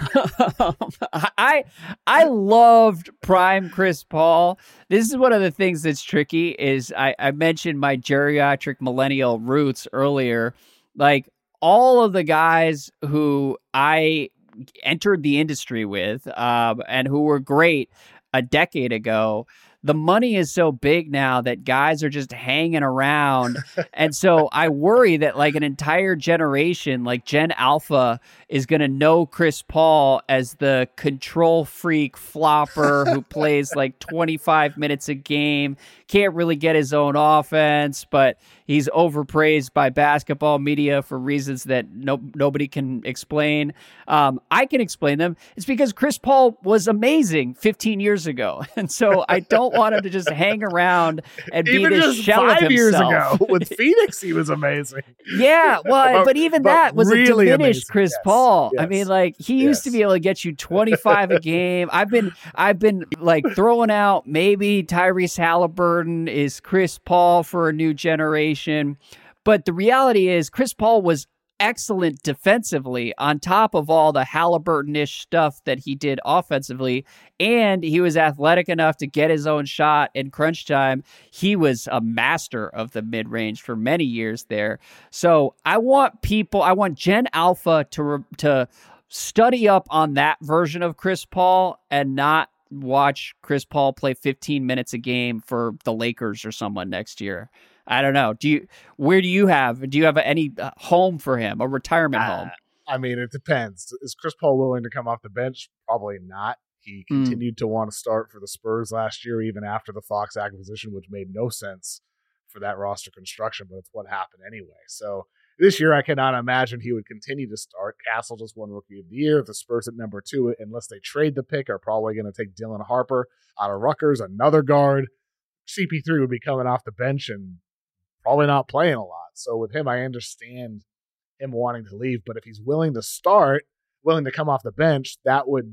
I I loved prime Chris Paul. This is one of the things that's tricky is I, I mentioned my geriatric millennial roots earlier. Like all of the guys who I entered the industry with um, and who were great a decade ago, the money is so big now that guys are just hanging around. And so I worry that like an entire generation, like Gen Alpha, is going to know Chris Paul as the control freak flopper who plays like twenty-five minutes a game, can't really get his own offense, but he's overpraised by basketball media for reasons that no, nobody can explain. Um, I can explain them. It's because Chris Paul was amazing fifteen years ago. And so I don't want him to just hang around and be even this just shell five of years himself. ago with Phoenix, he was amazing. Yeah, well, but, but even but that was really a diminished amazing. Chris Yes, Paul. yes, I mean, like he yes. used to be able to get you twenty-five a game. I've been, I've been like throwing out maybe Tyrese Halliburton is Chris Paul for a new generation, but the reality is Chris Paul was excellent defensively on top of all the Halliburton-ish stuff that he did offensively, and he was athletic enough to get his own shot in crunch time. He was a master of the mid-range for many years there. So I want people, I want Gen Alpha to to study up on that version of Chris Paul and not watch Chris Paul play fifteen minutes a game for the Lakers or someone next year. I don't know. Do you? Where do you have? Do you have any home for him? A retirement uh, home? I mean, it depends. Is Chris Paul willing to come off the bench? Probably not. He continued mm. to want to start for the Spurs last year, even after the Fox acquisition, which made no sense for that roster construction, but it's what happened anyway. So this year, I cannot imagine he would continue to start. Castle just won Rookie of the Year. The Spurs at number two, unless they trade the pick, are probably going to take Dylan Harper out of Rutgers, another guard. C P three would be coming off the bench and probably not playing a lot. So with him, I understand him wanting to leave. But if he's willing to start, willing to come off the bench, that would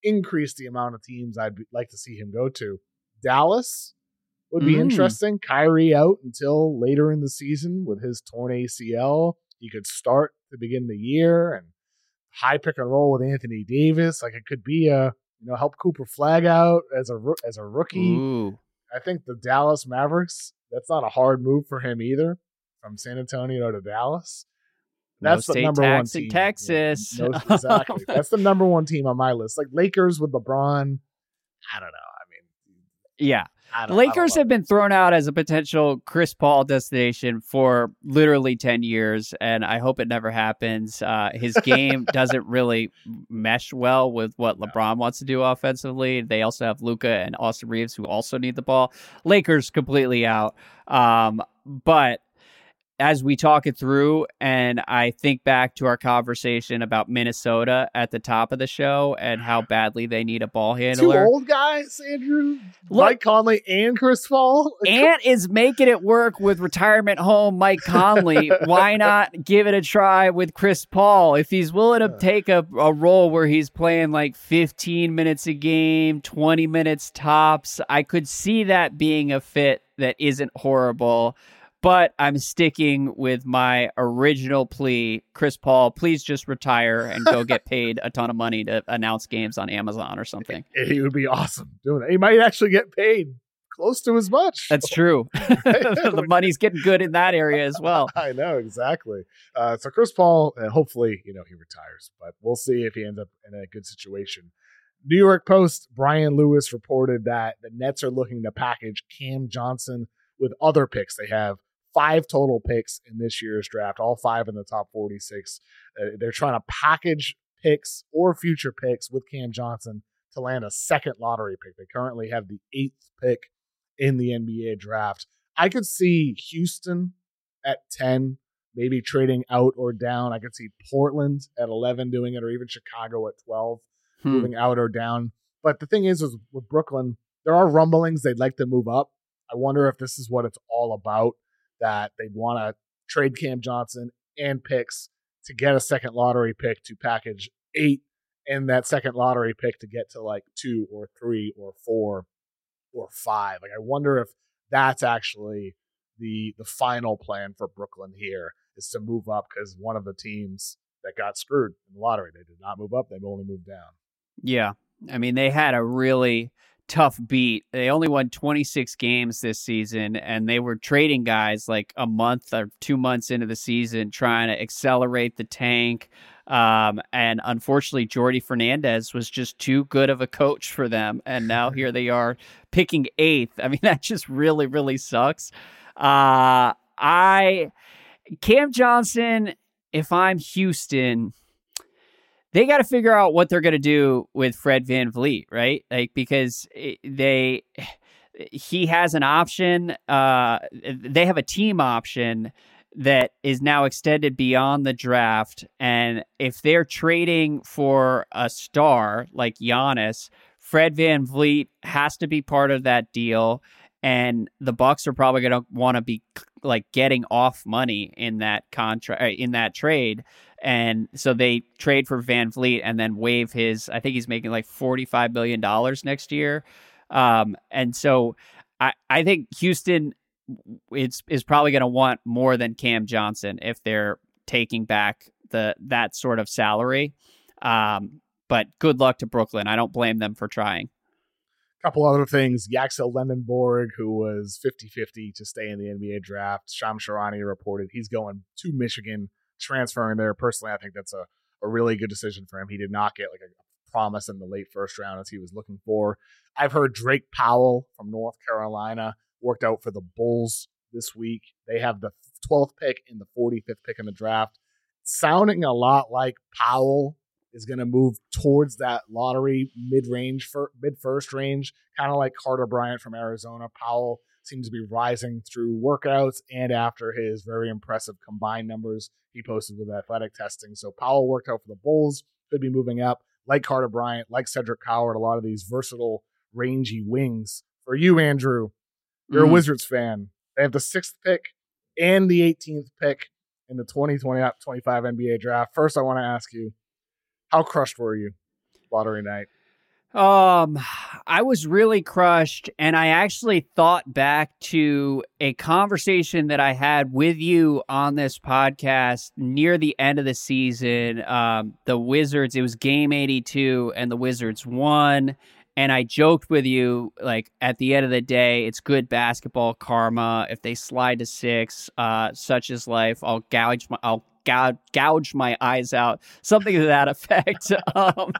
increase the amount of teams I'd like to see him go to. Dallas would be Mm. interesting. Kyrie out until later in the season with his torn A C L. He could start to begin the year and high pick and roll with Anthony Davis. Like it could be a, you know, help Cooper Flag out as a as a rookie. Ooh. I think the Dallas Mavericks, that's not a hard move for him either, from San Antonio to Dallas. That's no the state number one tax team. in Texas. Yeah, no, exactly. That's the number one team on my list. Like Lakers with LeBron. I don't know. I mean, Yeah. I don't, Lakers I don't have been thrown out as a potential Chris Paul destination for literally ten years, and I hope it never happens. Uh, his game doesn't really mesh well with what LeBron wants to do offensively. They also have Luka and Austin Reeves, who also need the ball. Lakers completely out. Um, but as we talk it through, and I think back to our conversation about Minnesota at the top of the show and how badly they need a ball handler. Two old guys, Andrew. Look, Mike Conley and Chris Paul. Ant is making it work with retirement home Mike Conley. Why not give it a try with Chris Paul? If he's willing to take a, a role where he's playing like fifteen minutes a game, twenty minutes tops, I could see that being a fit that isn't horrible. But I'm sticking with my original plea. Chris Paul, please just retire and go get paid a ton of money to announce games on Amazon or something. He would be awesome doing that. He might actually get paid close to as much. That's true. The money's getting good in that area as well. I know, exactly. Uh, so Chris Paul, uh, hopefully, you know, he retires, but we'll see if he ends up in a good situation. New York Post, Brian Lewis reported that the Nets are looking to package Cam Johnson with other picks. They have five total picks in this year's draft, all five in the top forty-six. Uh, they're trying to package picks or future picks with Cam Johnson to land a second lottery pick. They currently have the eighth pick in the N B A draft. I could see Houston at ten, maybe trading out or down. I could see Portland at eleven doing it, or even Chicago at twelve, hmm. moving out or down. But the thing is, is with Brooklyn, there are rumblings they'd like to move up. I wonder if this is what it's all about, that they'd want to trade Cam Johnson and picks to get a second lottery pick to package eight, and that second lottery pick to get to like two or three or four or five. Like, I wonder if that's actually the the final plan for Brooklyn here, is to move up, because one of the teams that got screwed in the lottery, they did not move up, they've only moved down. Yeah. I mean, they had a really tough beat. They only won twenty-six games this season, and they were trading guys like a month or two months into the season, trying to accelerate the tank. Um, and unfortunately, Jordy Fernandez was just too good of a coach for them. And now here they are picking eighth. I mean, that just really, really sucks. Uh, I, Cam Johnson, if I'm Houston, they got to figure out what they're going to do with Fred VanVleet, right? Like, because they, he has an option. Uh, they have a team option that is now extended beyond the draft. And if they're trading for a star like Giannis, Fred VanVleet has to be part of that deal. And the Bucks are probably going to want to be like getting off money in that contract, in that trade. And so they trade for VanVleet and then waive his, I think he's making like forty-five million dollars next year. Um, and so I, I think Houston it's, is probably going to want more than Cam Johnson if they're taking back the that sort of salary. Um, but good luck to Brooklyn. I don't blame them for trying. Couple other things. Yaxel Lendenborg, who was fifty-fifty to stay in the N B A draft. Shams Charania reported he's going to Michigan, transferring there. Personally, I think that's a, a really good decision for him. He did not get like a promise in the late first round as he was looking for. I've heard Drake Powell from North Carolina worked out for the Bulls this week. They have the twelfth pick and the forty-fifth pick in the draft. Sounding a lot like Powell is going to move towards that lottery mid-range, mid-first range, kind of like Carter Bryant from Arizona. Powell seems to be rising through workouts and after his very impressive combined numbers he posted with athletic testing. So Powell worked out for the Bulls, could be moving up, like Carter Bryant, like Cedric Howard, a lot of these versatile, rangy wings. For you, Andrew, you're mm. a Wizards fan. They have the sixth pick and the eighteenth pick in the twenty twenty-five N B A draft. First, I want to ask you, how crushed were you lottery night? Um, I was really crushed, and I actually thought back to a conversation that I had with you on this podcast near the end of the season. Um, the Wizards, it was game eighty-two, and the Wizards won. And I joked with you, like, at the end of the day, it's good basketball karma. If they slide to six, uh, such is life. I'll gouge my, I'll gouge, gouge my eyes out, something to that effect. um,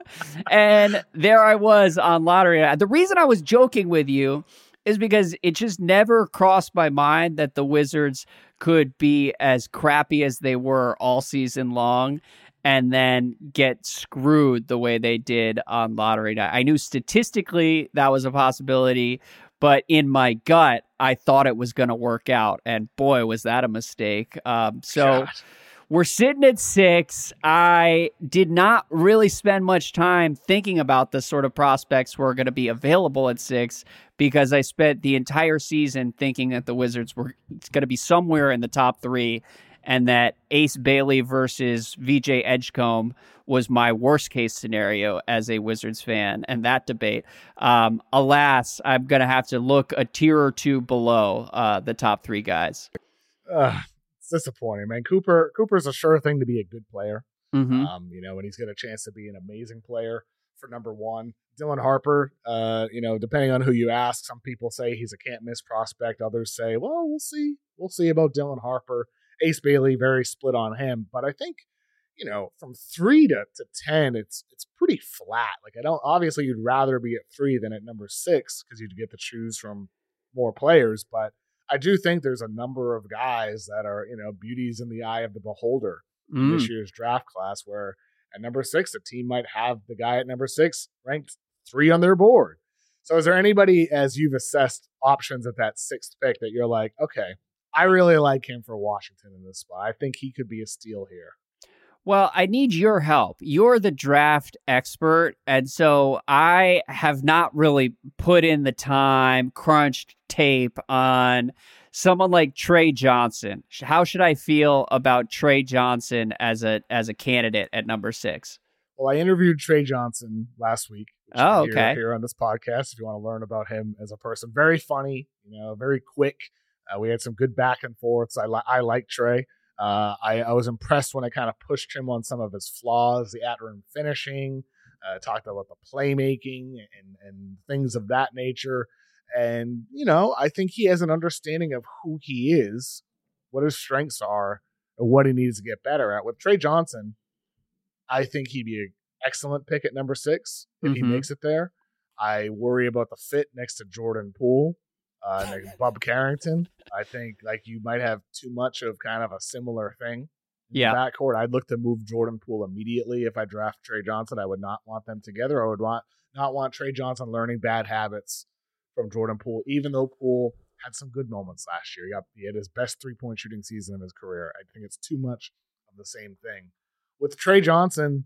and there I was on Lottery. The reason I was joking with you is because it just never crossed my mind that the Wizards could be as crappy as they were all season long and then get screwed the way they did on Lottery Night. I knew statistically that was a possibility, but in my gut, I thought it was going to work out. And boy, was that a mistake. Um, so... God. We're sitting at six. I did not really spend much time thinking about the sort of prospects who are going to be available at six because I spent the entire season thinking that the Wizards were going to be somewhere in the top three and that Ace Bailey versus V J Edgecombe was my worst case scenario as a Wizards fan, and that debate. Um, alas, I'm going to have to look a tier or two below uh, the top three guys. Uh. Disappointing, man. Cooper Cooper's a sure thing to be a good player. Mm-hmm. Um, you know, and he's got a chance to be an amazing player for number one. Dylan Harper, uh, you know, depending on who you ask, some people say he's a can't miss prospect. Others say, well, we'll see. We'll see about Dylan Harper. Ace Bailey, very split on him. But I think, you know, from three to, to ten, it's it's pretty flat. Like I don't obviously you'd rather be at three than at number six because you'd get to choose from more players, but I do think there's a number of guys that are, you know, beauties in the eye of the beholder in Mm. this year's draft class where at number six, the team might have the guy at number six ranked three on their board. So is there anybody, as you've assessed options at that sixth pick, that you're like, okay, I really like him for Washington in this spot. I think he could be a steal here. Well, I need your help. You're the draft expert, and so I have not really put in the time, crunched tape on someone like Trey Johnson. How should I feel about Trey Johnson as a as a candidate at number six? Well, I interviewed Trey Johnson last week. Oh, okay. Here, here on this podcast, if you want to learn about him as a person, very funny, you know, very quick. Uh, we had some good back and forths. I li- I like Trey. Uh, I, I was impressed when I kind of pushed him on some of his flaws, the at-rim finishing, uh, talked about the playmaking and, and things of that nature. And, you know, I think he has an understanding of who he is, what his strengths are, and what he needs to get better at. With Trey Johnson, I think he'd be an excellent pick at number six if Mm-hmm. he makes it there. I worry about the fit next to Jordan Poole. Uh, and like Bub Carrington, I think like you might have too much of kind of a similar thing in Yeah. the backcourt. I'd look to move Jordan Poole immediately if I draft Trey Johnson. I would not want them together. I would want not want Trey Johnson learning bad habits from Jordan Poole, even though Poole had some good moments last year. He, got, he had his best three-point shooting season of his career. I think it's too much of the same thing. With Trey Johnson,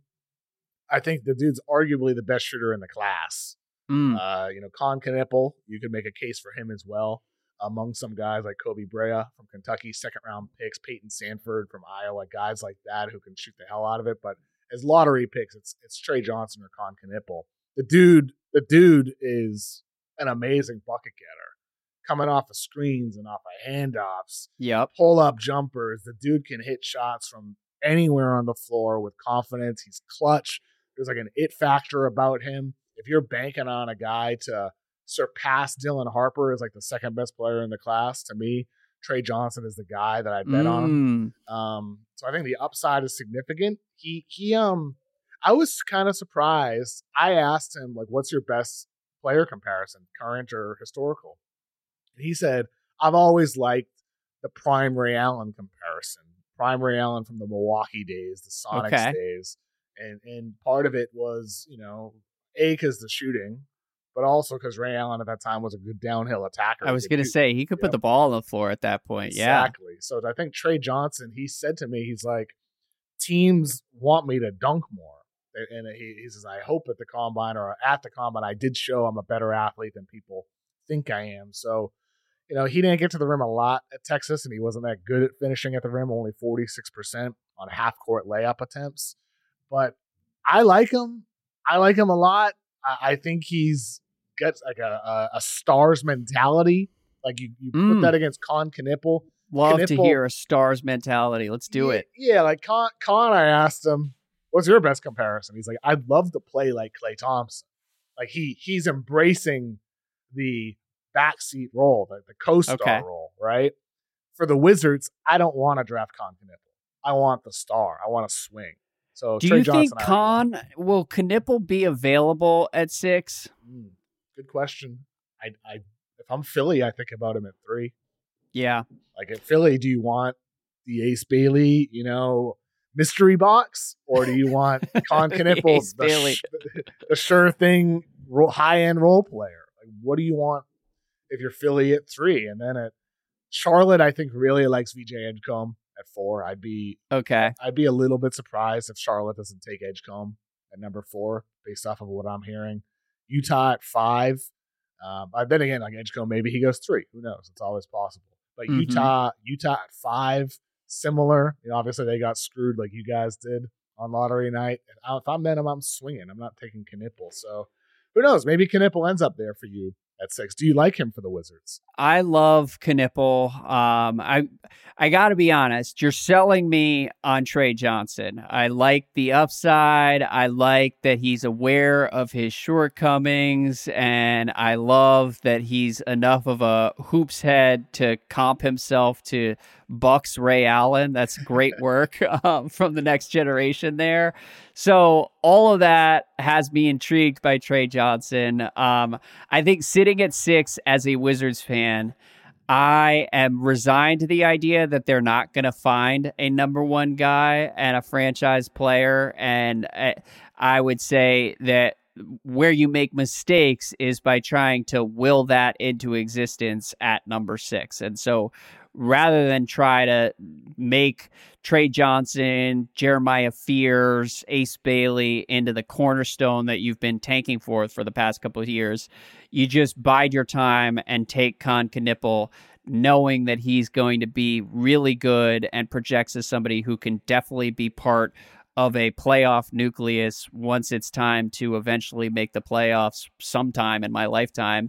I think the dude's arguably the best shooter in the class. Mm. Uh, you know, Con Knipple, you could make a case for him as well. Among some guys like Kobe Brea from Kentucky, second round picks, Peyton Sanford from Iowa, guys like that who can shoot the hell out of it. But as lottery picks, it's it's Trey Johnson or Con Knipple. The dude, the dude is an amazing bucket getter, coming off of screens and off of handoffs, Yep. pull up jumpers. The dude can hit shots from anywhere on the floor with confidence. He's clutch. There's like an it factor about him. If you're banking on a guy to surpass Dylan Harper as like the second best player in the class, to me, Trey Johnson is the guy that I bet Mm. on. Um, so I think the upside is significant. He he um I was kind of surprised. I asked him, like, what's your best player comparison, current or historical? And he said, I've always liked the prime Ray Allen comparison. Prime Ray Allen from the Milwaukee days, the Sonics Okay. days. And and part of it was, you know, A, because the shooting, but also because Ray Allen at that time was a good downhill attacker. I was He going to could- say he could put Yep. the ball on the floor at that point. Yeah. Exactly. So I think Trey Johnson, he said to me, he's like, teams want me to dunk more. And he, he says, I hope at the combine or at the combine, I did show I'm a better athlete than people think I am. So, you know, he didn't get to the rim a lot at Texas, and he wasn't that good at finishing at the rim, only forty-six percent on half court layup attempts. But I like him. I like him a lot. I, I think he's got like a, a, a stars mentality. Like you, you Mm. put that against Con Knipple. Love Knipple, to hear a stars mentality. Let's do yeah, it. Yeah, like Con, Con, I asked him, what's your best comparison? He's like, I'd love to play like Klay Thompson. Like he he's embracing the backseat role, the, the co-star Okay. role, right? For the Wizards, I don't want to draft Con Knipple. I want the star. I want to swing. So Do Trey you Johnson, think Con will Knipple be available at six? Mm, good question. I, I, if I'm Philly, I think about him at three. Yeah. Like at Philly, do you want the Ace Bailey, you know, mystery box, or do you want Con Knipple, Ace the, Bailey. sh- the sure thing, ro- high end role player? Like, what do you want if you're Philly at three, and then at Charlotte, I think really likes V J Edgecombe at four. I'd be Okay. I'd be a little bit surprised if Charlotte doesn't take Edgecombe at number four, based off of what I'm hearing. Utah at five. Um, but then again, like Edgecombe, maybe he goes three. Who knows? It's always possible. But Mhm. Utah, Utah at five, similar. You know, obviously they got screwed like you guys did on lottery night. And if I'm them, I'm swinging. I'm not taking Knipple. So who knows? Maybe Knipple ends up there for you at six. Do you like him for the Wizards? I love Knipple. Um, I I got to be honest. You're selling me on Trey Johnson. I like the upside. I like that he's aware of his shortcomings, and I love that he's enough of a hoops head to comp himself to Bucks Ray Allen. That's great work um, from the next generation there. So all of that has me intrigued by Trey Johnson. Um, I think sitting at six as a Wizards fan, I am resigned to the idea that they're not going to find a number one guy and a franchise player. And I, I would say that where you make mistakes is by trying to will that into existence at number six. And so rather than try to make Trey Johnson, Jeremiah Fears, Ace Bailey into the cornerstone that you've been tanking for for the past couple of years, you just bide your time and take Con Knipple, knowing that he's going to be really good and projects as somebody who can definitely be part of a playoff nucleus once it's time to eventually make the playoffs sometime in my lifetime.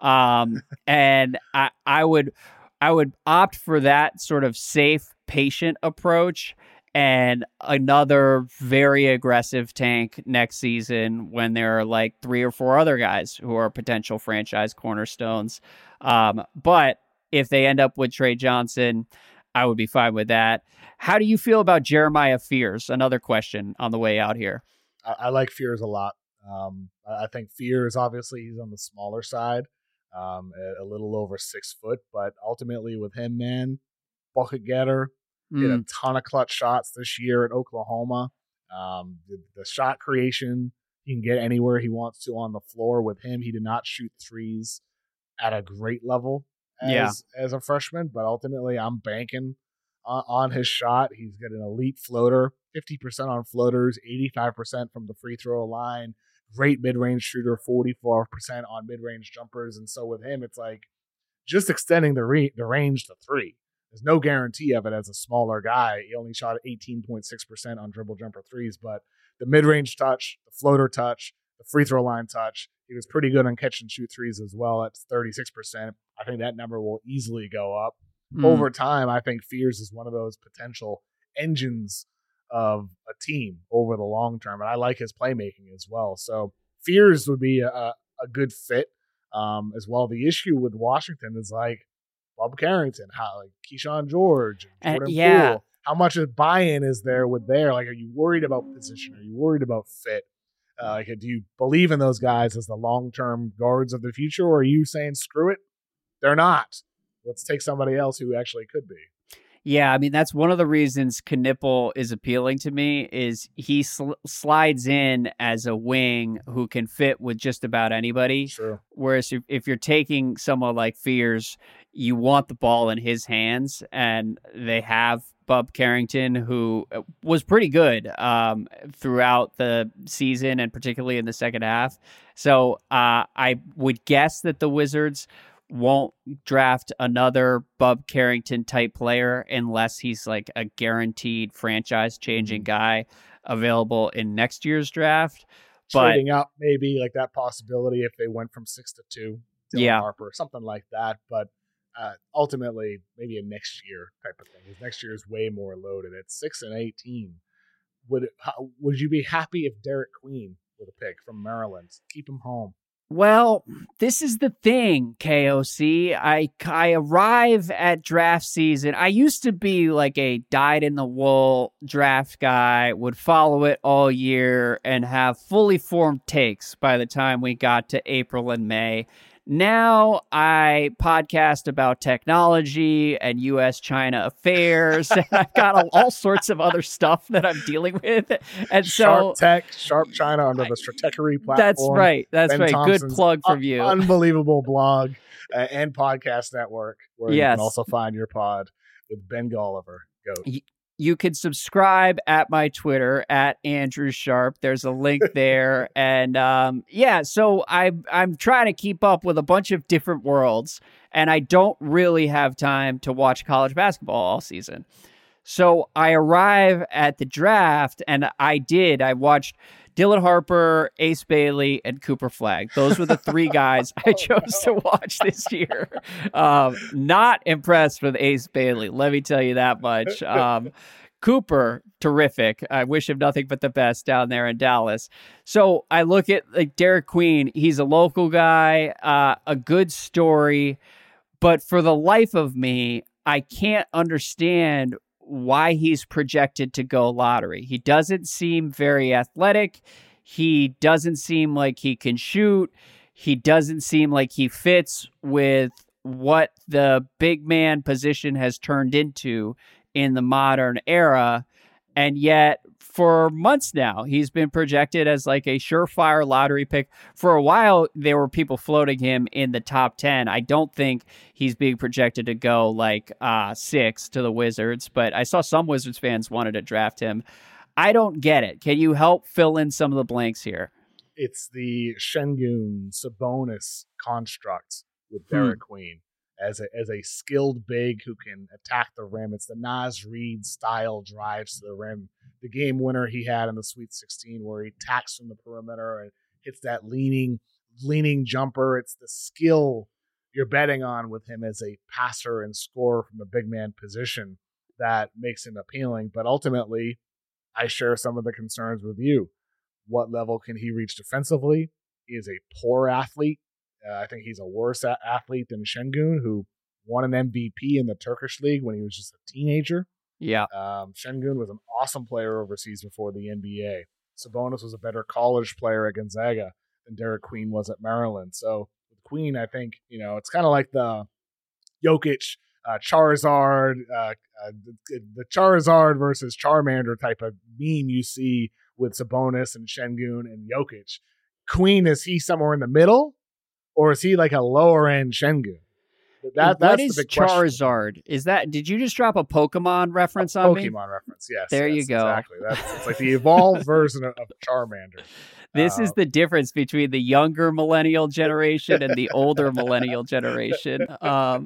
Um, and I, I would... I would opt for that sort of safe, patient approach and another very aggressive tank next season when there are like three or four other guys who are potential franchise cornerstones. Um, but if they end up with Trey Johnson, I would be fine with that. How do you feel about Jeremiah Fears? Another question on the way out here. I, I like Fears a lot. Um, I think Fears, obviously, he's on the smaller side. Um, a, a little over six foot, but ultimately with him, man, bucket getter, mm. hit a ton of clutch shots this year at Oklahoma. Um, the, the shot creation, he can get anywhere he wants to on the floor. With him, he did not shoot threes at a great level as yeah. as a freshman, but ultimately I'm banking on, on his shot. He's got an elite floater, fifty percent on floaters, eighty-five percent from the free throw line. Great mid-range shooter, forty-four percent on mid-range jumpers. And so with him, it's like just extending the, re- the range to three. There's no guarantee of it as a smaller guy. He only shot eighteen point six percent on dribble jumper threes, but the mid-range touch, the floater touch, the free throw line touch, he was pretty good on catch and shoot threes as well. That's thirty-six percent. I think that number will easily go up. Mm. Over time, I think Fears is one of those potential engines of a team over the long term. And I like his playmaking as well. So Fears would be a, a good fit um, as well. The issue with Washington is like Bob Carrington, how like Keyshawn George, and Jordan uh, yeah. Poole. How much of buy-in is there with there? Like, are you worried about position? Are you worried about fit? Uh, like, do you believe in those guys as the long-term guards of the future? Or are you saying, screw it? They're not. Let's take somebody else who actually could be. Yeah, I mean, that's one of the reasons Knipple is appealing to me is he sl- slides in as a wing who can fit with just about anybody. Sure. Whereas if, if you're taking someone like Fears, you want the ball in his hands, and they have Bub Carrington, who was pretty good um, throughout the season and particularly in the second half. So uh, I would guess that the Wizards won't draft another Bub Carrington type player unless he's like a guaranteed franchise changing guy available in next year's draft. But trading up, maybe like that possibility if they went from six to two, Dylan Yeah. Harper, something like that. But uh, ultimately, maybe a next year type of thing. Because next year is way more loaded. At six and eighteen, would how, would you be happy if Derek Queen with a pick from Maryland? Keep him home. Well, this is the thing, K O C. I, I arrive at draft season. I used to be like a dyed-in-the-wool draft guy, would follow it all year and have fully formed takes by the time we got to April and May. Now I podcast about technology and U S China affairs, and I've got all, all sorts of other stuff that I'm dealing with. And Sharp so, Tech, Sharp China under the Stratechery platform. that's right. That's Ben right. Thompson's Good plug from un- you. Unbelievable blog uh, and podcast network where you Yes. can also find your pod with Ben Golliver. Go. You can subscribe at my Twitter at Andrew Sharp. There's a link there. And um, yeah, so I, I'm trying to keep up with a bunch of different worlds, and I don't really have time to watch college basketball all season. So I arrive at the draft, and I did. I watched Dylan Harper, Ace Bailey, and Cooper Flagg. Those were the three guys I chose to watch this year. Um, not impressed with Ace Bailey, let me tell you that much. Um, Cooper, terrific. I wish him nothing but the best down there in Dallas. So I look at like Derek Queen. He's a local guy, uh, a good story. But for the life of me, I can't understand why he's projected to go lottery. He doesn't seem very athletic. He doesn't seem like he can shoot. He doesn't seem like he fits with what the big man position has turned into in the modern era. And yet for months now, he's been projected as like a surefire lottery pick. For a while, there were people floating him in the top ten. I don't think he's being projected to go like uh, six to the Wizards, but I saw some Wizards fans wanted to draft him. I don't get it. Can you help fill in some of the blanks here? It's the Şengün Sabonis construct with Derek hmm. Queen as a as a skilled big who can attack the rim. It's the Naz Reid style drives to the rim. The game winner he had in the Sweet sixteen where he tacks from the perimeter and hits that leaning leaning jumper. It's the skill you're betting on with him as a passer and scorer from the big man position that makes him appealing. But ultimately, I share some of the concerns with you. What level can he reach defensively? He is a poor athlete. Uh, I think he's a worse a- athlete than Şengün, who won an M V P in the Turkish league when he was just a teenager. Yeah. Um, Şengün was an awesome player overseas before the N B A. Sabonis was a better college player at Gonzaga than Derek Queen was at Maryland. So with Queen, I think, you know, it's kind of like the Jokic, uh, Charizard, uh, uh, the, the Charizard versus Charmander type of meme you see with Sabonis and Şengün and Jokic. Queen, is he somewhere in the middle, or is he like a lower end Şengün? That, that's what is the big Charizard? question. Is that? Did you just drop a Pokemon reference a on Pokemon me? Pokemon reference, yes. There yes, you go. Exactly. That's it's like the evolved version of, of Charmander. This uh, is the difference between the younger millennial generation and the older millennial generation. Um,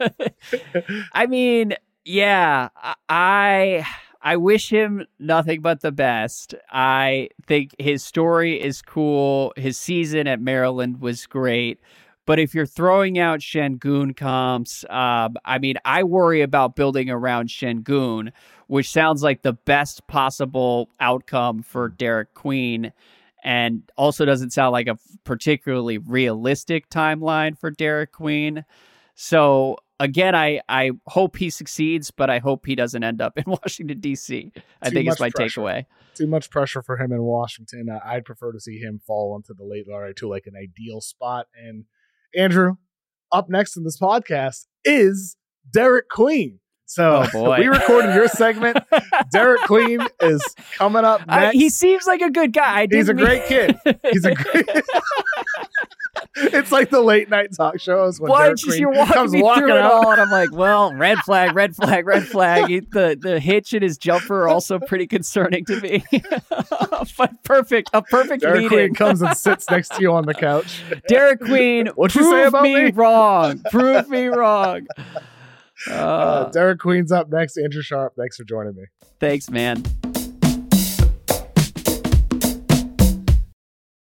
I mean, yeah, I I wish him nothing but the best. I think his story is cool. His season at Maryland was great. But if you're throwing out Şengün comps, um, I mean, I worry about building around Şengün, which sounds like the best possible outcome for Derek Queen, and also doesn't sound like a particularly realistic timeline for Derek Queen. So again, I, I hope he succeeds, but I hope he doesn't end up in Washington, D C. I Too think it's my pressure. takeaway. Too much pressure for him in Washington. Uh, I'd prefer to see him fall into the late lottery to like an ideal spot. And Andrew, up next in this podcast is Derek Queen. So oh boy. we recorded your segment. Derek Queen is coming up next. Uh, he seems like a good guy. I He's a mean... great kid. He's a great. It's like the late night talk shows when Why Derek just Queen you're walking comes me walking through it out. all, and I'm like, well, red flag, red flag, red flag. He, the the hitch in his jumper are also pretty concerning to me. But perfect, a perfect Derek lead-in. Queen comes and sits next to you on the couch. Derek Queen, What'd you prove say about me, me? wrong. Prove me wrong. Uh, Uh, Derek Queen's up next. Andrew Sharp, thanks for joining me. Thanks, man.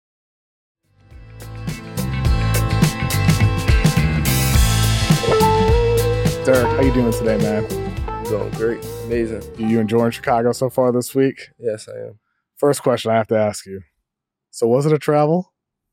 Derek, how you doing today, man? I'm doing great. Amazing. You, you enjoying Chicago so far this week? Yes, I am. First question I have to ask you. So was it a travel?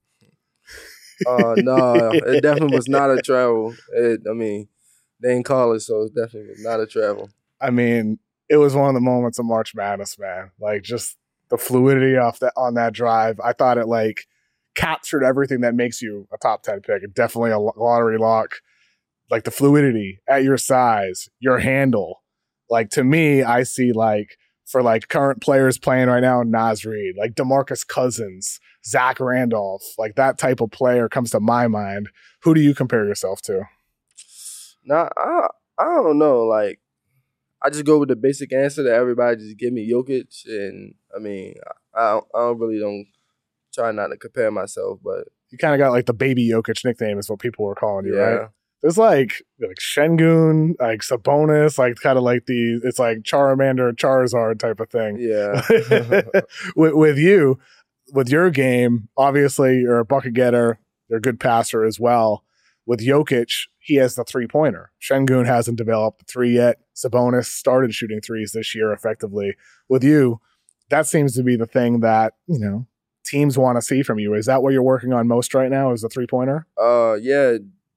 Uh, no, it definitely was not a travel. It, I mean, they didn't call it, so it definitely was not a travel. I mean, it was one of the moments of March Madness, man. Like, just the fluidity off that on that drive. I thought it, like, captured everything that makes you a top ten pick. It definitely a lottery lock. Like, the fluidity at your size, your handle. Like, to me, I see, like, for, like, current players playing right now, Naz Reid, like DeMarcus Cousins, Zach Randolph, like that type of player comes to my mind. Who do you compare yourself to? Nah, I I don't know. Like, I just go with the basic answer that everybody just give me Jokic, and I mean, I I don't, I don't really don't try not to compare myself, but you kind of got like the baby Jokic nickname is what people were calling you, yeah. right? There's like like Şengün, like Sabonis, like kind of like the it's like Charmander, Charizard type of thing. Yeah. with, with you. With your game, obviously you're a bucket getter, you're a good passer as well. With Jokic, he has the three-pointer. Şengün hasn't developed the three yet. Sabonis started shooting threes this year effectively. With you, that seems to be the thing that, you know, teams want to see from you. Is that what you're working on most right now, is the three-pointer? Uh, yeah.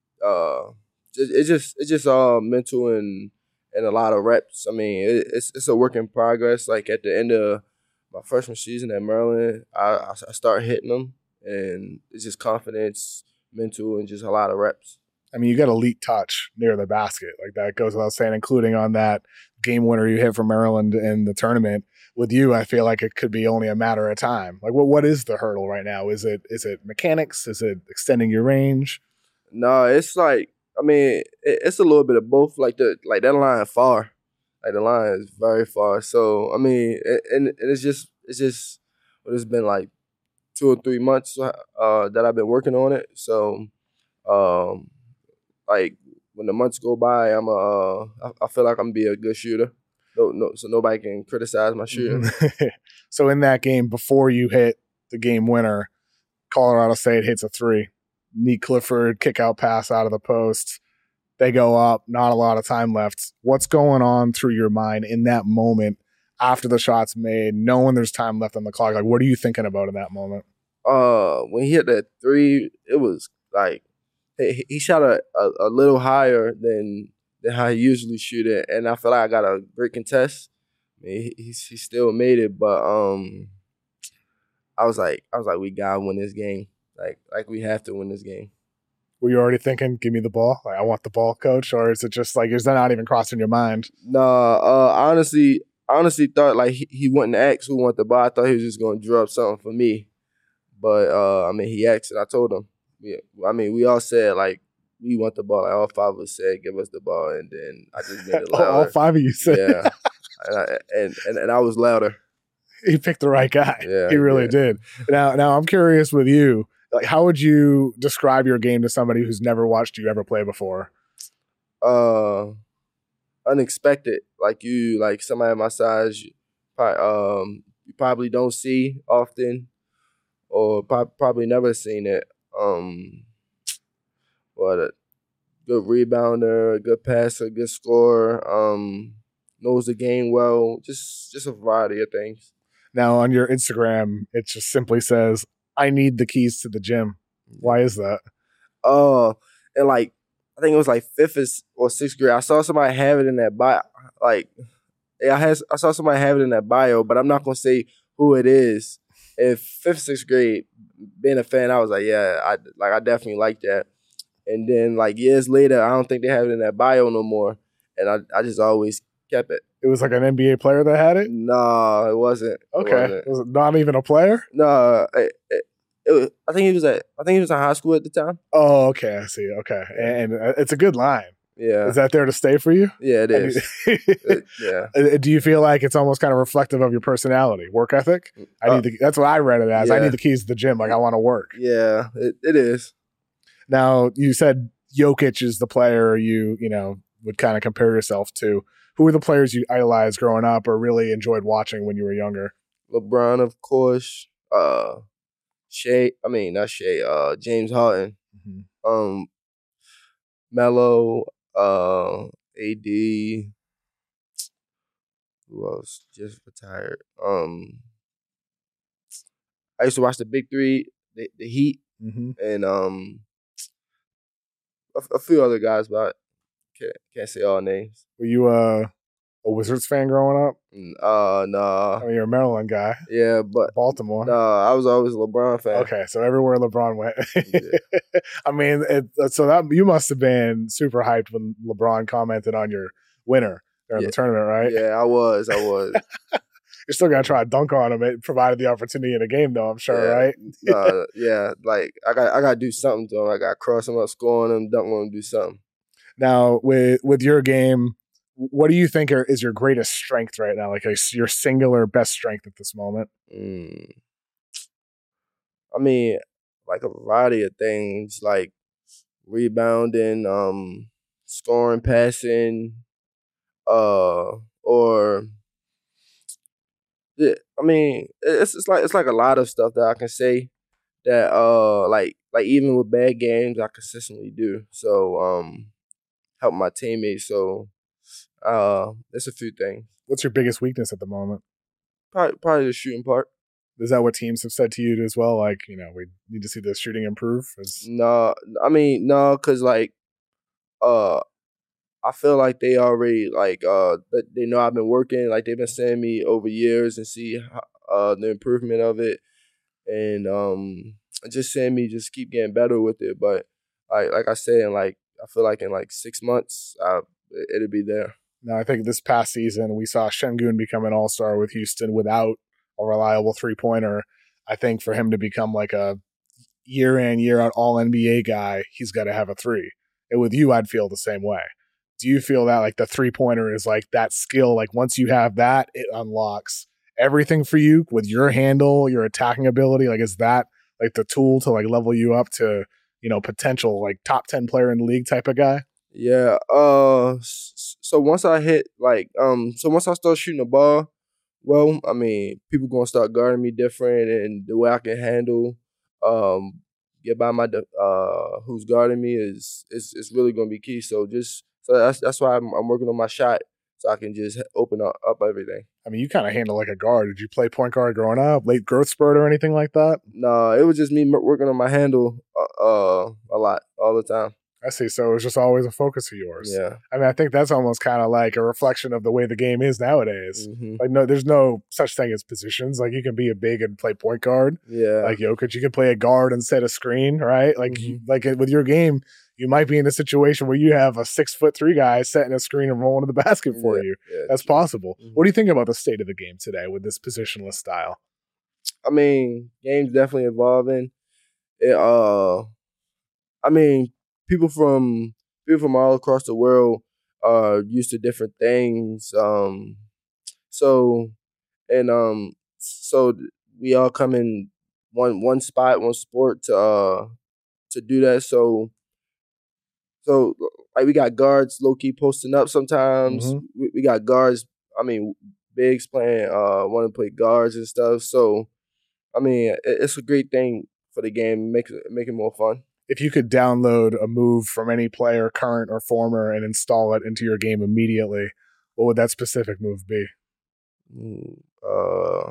Uh, it, it just it's just all mental and and a lot of reps. I mean, it, it's it's a work in progress. Like at the end of my freshman season at Maryland, I, I start hitting them, and it's just confidence, mental, and just a lot of reps. I mean, you got elite touch near the basket. Like that goes without saying, including on that game winner you hit for Maryland in the tournament. With you, I feel like it could be only a matter of time. Like, what what is the hurdle right now? Is it is it mechanics? Is it extending your range? No, it's like, I mean, it, it's a little bit of both. Like the like that line far. Like the line is very far. So I mean, it, and, and it's just it's just well, it's been like two or three months uh, that I've been working on it. So, um, like when the months go by, I'm a uh, I, I feel like I'm gonna be a good shooter. No, no, so nobody can criticize my shooting. So in that game, before you hit the game winner, Colorado State hits a three. Nick Clifford kick out pass out of the post. They go up, not a lot of time left. What's going on through your mind in that moment after the shot's made, knowing there's time left on the clock? Like, what are you thinking about in that moment? Uh, when he hit that three, it was like he, he shot a, a, a little higher than than how he usually shoot it, and I feel like I got a great contest. I mean, he, he he still made it, but um, I was like, I was like, we gotta win this game. Like, like we have to win this game. Were you already thinking, give me the ball? Like, I want the ball, coach? Or is it just like, is that not even crossing your mind? No, uh, I honestly, I honestly thought like he, he wouldn't ask who wanted the ball. I thought he was just going to drop something for me. But, uh, I mean, he asked and I told him. Yeah, I mean, we all said, like, we want the ball. Like, all five of us said, give us the ball. And then I just made it louder. All five of you said. Yeah. and, I, and, and, and I was louder. He picked the right guy. Yeah, he really yeah. did. Now, now I'm curious with you. Like, how would you describe your game to somebody who's never watched you ever play before? Uh, unexpected. Like you, like somebody my size, you probably, um, you probably don't see often, or pro- probably never seen it. Um, but a good rebounder, a good passer, good scorer. Um, knows the game well. Just, just a variety of things. Now, on your Instagram, it just simply says, I need the keys to the gym. Why is that? Uh, and like, I think it was like fifth or sixth grade. I saw somebody have it in that bio. Like, I had, I saw somebody have it in that bio, but I'm not gonna say who it is. In fifth, sixth grade, being a fan, I was like, yeah, I like, I definitely like that. And then like years later, I don't think they have it in that bio no more. And I, I just always kept it. It was like an N B A player that had it? No, it wasn't. Okay. It wasn't. Was it not even a player? No, it, it, it was, I think he was at I think he was in high school at the time. Oh, okay. I see. Okay. And it's a good line. Yeah. Is that there to stay for you? Yeah, it is. it, yeah. Do you feel like it's almost kind of reflective of your personality, work ethic? I Uh, need the, that's what I read it as. yeah. I need the keys to the gym. Like, I want to work. Yeah, it, it is. Now, you said Jokic is the player you, you know, would kind of compare yourself to. Who were the players you idolized growing up or really enjoyed watching when you were younger? LeBron, of course. Uh, Shea, I mean, not Shea, uh, James Harden. Mm-hmm. Um, Melo, uh, A D. Who else just retired? Um, I used to watch the Big Three, the, the Heat, Mm-hmm. and um, a, a few other guys, but I can't can't say all names. Were you uh, a Wizards fan growing up? Uh, nah. I mean, you're a Maryland guy. Yeah, but Baltimore. nah, I was always a LeBron fan. Okay, so everywhere LeBron went. Yeah. I mean, it, so that you must have been super hyped when LeBron commented on your winner during Yeah. the tournament, right? Yeah, I was. I was. You're still gonna try to dunk on him. It provided the opportunity in a game, though. I'm sure, Yeah. right? uh, yeah, like I got, I got to do something to him. I got to cross him up, score on him, dunk on him, do something. Now, with with your game, what do you think are, is your greatest strength right now? Like a, your singular best strength at this moment? Mm. I mean, like a variety of things, like rebounding, um, scoring, passing, uh, or yeah, I mean, it's it's like it's like a lot of stuff that I can say that uh like like even with bad games I consistently do. So um help my teammates. So uh there's a few things. What's your biggest weakness at the moment? Probably probably the shooting part. Is that what teams have said to you as well? Like, you know, we need to see the shooting improve? Is, No, I mean no, cause like uh I feel like they already like uh they know I've been working. Like they've been sending me over years and see uh the improvement of it, and um just seeing me just keep getting better with it. But like like I said, in like I feel like in like six months, I, it'll be there. now, I think this past season we saw Şengün become an all-star with Houston without a reliable three-pointer. I think for him to become like a year-in, year-out all-N B A guy, he's got to have a three. And with you, I'd feel the same way. Do you feel that like the three-pointer is like that skill? Like once you have that, it unlocks everything for you with your handle, your attacking ability? Like is that like the tool to like level you up to, you know, potential like top ten player in the league type of guy? Yeah. Uh. So once I hit like um. So once I start shooting the ball, well, I mean, people gonna start guarding me different, and the way I can handle, um, get by my uh who's guarding me is is is really gonna be key. So just so that's that's why I'm I'm working on my shot so I can just open up, up everything. I mean, you kind of handle like a guard. Did you play point guard growing up? Late growth spurt or anything like that? No, it was just me working on my handle uh, uh a lot all the time. I see. So it was just always a focus of yours. Yeah. I mean, I think that's almost kind of like a reflection of the way the game is nowadays. Mm-hmm. Like, no, there's no such thing as positions. Like, you can be a big and play point guard. Yeah. Like Jokic, you can play a guard and set a screen, right? Like, Mm-hmm. you, like with your game, you might be in a situation where you have a six foot three guy setting a screen and rolling to the basket for yeah. you. Yeah. That's possible. Mm-hmm. What do you think about the state of the game today with this positionless style? I mean, game's definitely evolving. It, uh, I mean, people from people from all across the world are used to different things. Um, so and um, so we all come in one one spot, one sport to uh to do that. So so like we got guards low key posting up sometimes. Mhm. We, we got guards. I mean, bigs playing uh want to play guards and stuff. So I mean, it, it's a great thing for the game. Make it make it more fun. If you could download a move from any player, current or former, and install it into your game immediately, what would that specific move be? Mm, uh,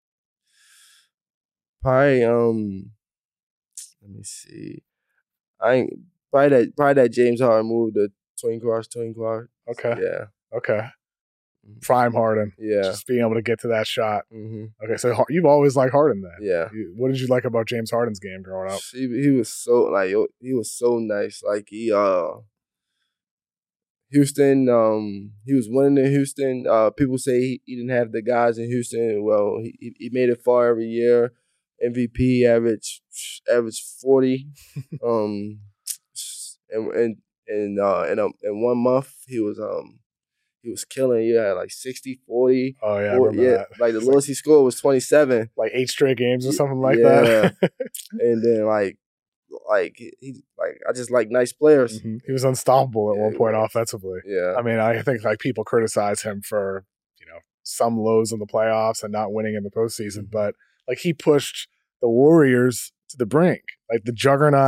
probably um, let me see. I ain't probably that probably that James Harden move, the twin cross, twin cross. Okay. Yeah. Okay. Prime Harden. Yeah. Just being able to get to that shot. Mm-hmm. Okay, so Har- you've always liked Harden then. Yeah. You- What did you like about James Harden's game growing up? He he was so like yo, he was so nice. Like he uh Houston, um, he was winning in Houston. Uh, people say he, he didn't have the guys in Houston. Well, he he made it far every year. M V P average average forty. um, and and and uh in a, in one month he was um he was killing. He had like sixty, forty. Oh, yeah, I Or- remember yeah, that. like the It's lowest he scored was twenty-seven. Like eight straight games or something like Yeah. that. And then like like he like I just like nice players. Mhm. He was unstoppable at Yeah, one he point was. offensively. Yeah. I mean, I think like people criticize him for, you know, some lows in the playoffs and not winning in the postseason, Mhm. but like he pushed the Warriors to the brink. Like the juggernaut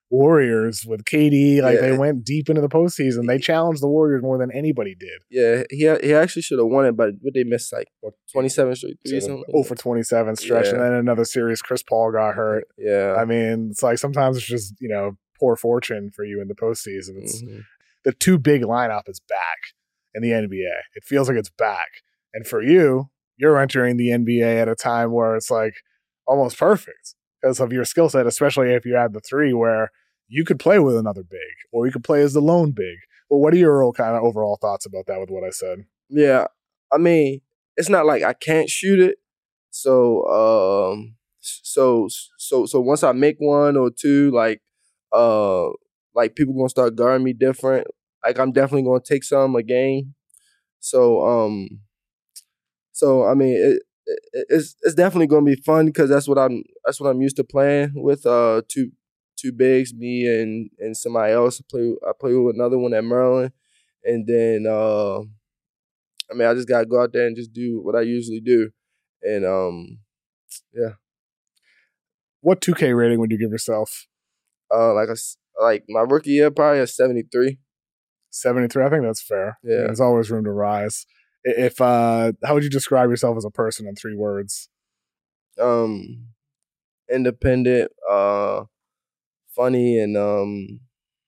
Warriors with K D. Like, Yeah. they went deep into the postseason. They challenged the Warriors more than anybody did. Yeah, he he actually should have won it, but what they missed like what twenty-seven straight threes. So oh for twenty-seven stretch, Yeah. and then another series, Chris Paul got hurt. Yeah, I mean, it's like sometimes it's just, you know, poor fortune for you in the postseason. It's Mhm. the two big lineup is back in the N B A. It feels like it's back. And for you, you're entering the N B A at a time where it's like almost perfect because of your skill set, especially if you add the three where you could play with another big or you could play as the lone big. Well, what are your kind of overall thoughts about that with what I said? yeah. I mean, it's not like I can't shoot it. So, um, so so so once I make one or two, like, uh, like people gonna start guarding me different. Like I'm definitely gonna take some a game. So, um, so I mean, it, it, it's it's definitely gonna be fun because that's what I'm that's what I'm used to playing with. Uh, two two bigs, me and and somebody else. I play I play with another one at Maryland, and then uh, I mean, I just gotta go out there and just do what I usually do, and um, yeah. What two K rating would you give yourself? Uh, like a s- like my rookie year, probably a seventy-three. seventy-three. I think that's fair. Yeah. I mean, there's always room to rise. I- If uh, how would you describe yourself as a person in three words? Um, independent, uh, funny, and um,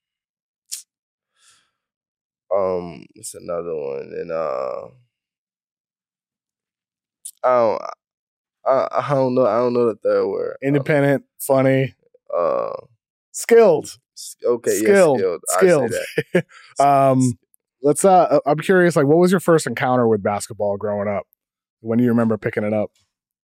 um, what's another one? And uh, I don't, I, I don't know, I don't know the third word. Independent, funny, Uh, skilled. s- okay, Skilled. yeah, skilled. Skilled. I say that. Um, let's. Uh, I'm curious. Like, what was your first encounter with basketball growing up? When do you remember picking it up?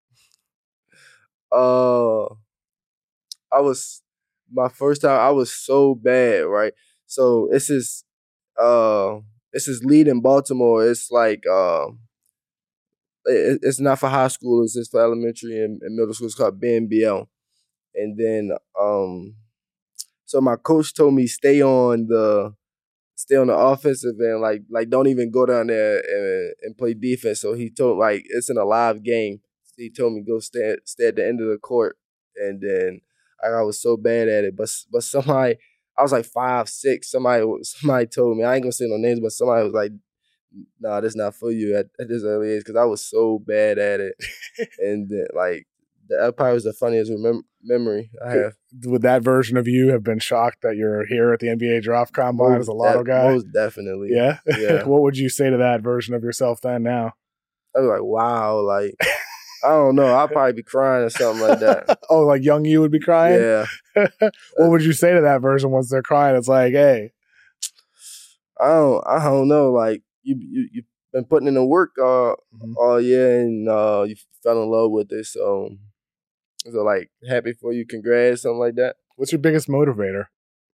Uh, I was my first time. I was so bad, right? So it's this, uh, it's this lead in Baltimore. It's like, uh, it, it's not for high school. It's just for elementary and, and middle school. It's called B N B L. And then, um, so my coach told me stay on the, stay on the offensive end. Like, like don't even go down there and, and play defense. So he told like it's in a live game. He told me go stay stay at the end of the court. And then I, I was so bad at it, but but somebody I was like five six. Somebody somebody told me I ain't gonna say no names, but somebody was like, "No, nah, this not for you at, at this early age," because I was so bad at it. And then like that probably was the funniest remem- memory I have. Would that version of you have been shocked that you're here at the N B A draft combine as a lotto de- guy? Most definitely. Yeah. Yeah. What would you say to that version of yourself then? Now, I'd be like, wow, like I don't know, I'd probably be crying or something like that. oh, like young you would be crying. Yeah. What would you say to that version once they're crying? It's like, hey, I don't I don't know. Like you you you've been putting in the work uh Mhm. all year and uh you fell in love with it. So so like happy for you, congrats, something like that. what's your biggest motivator?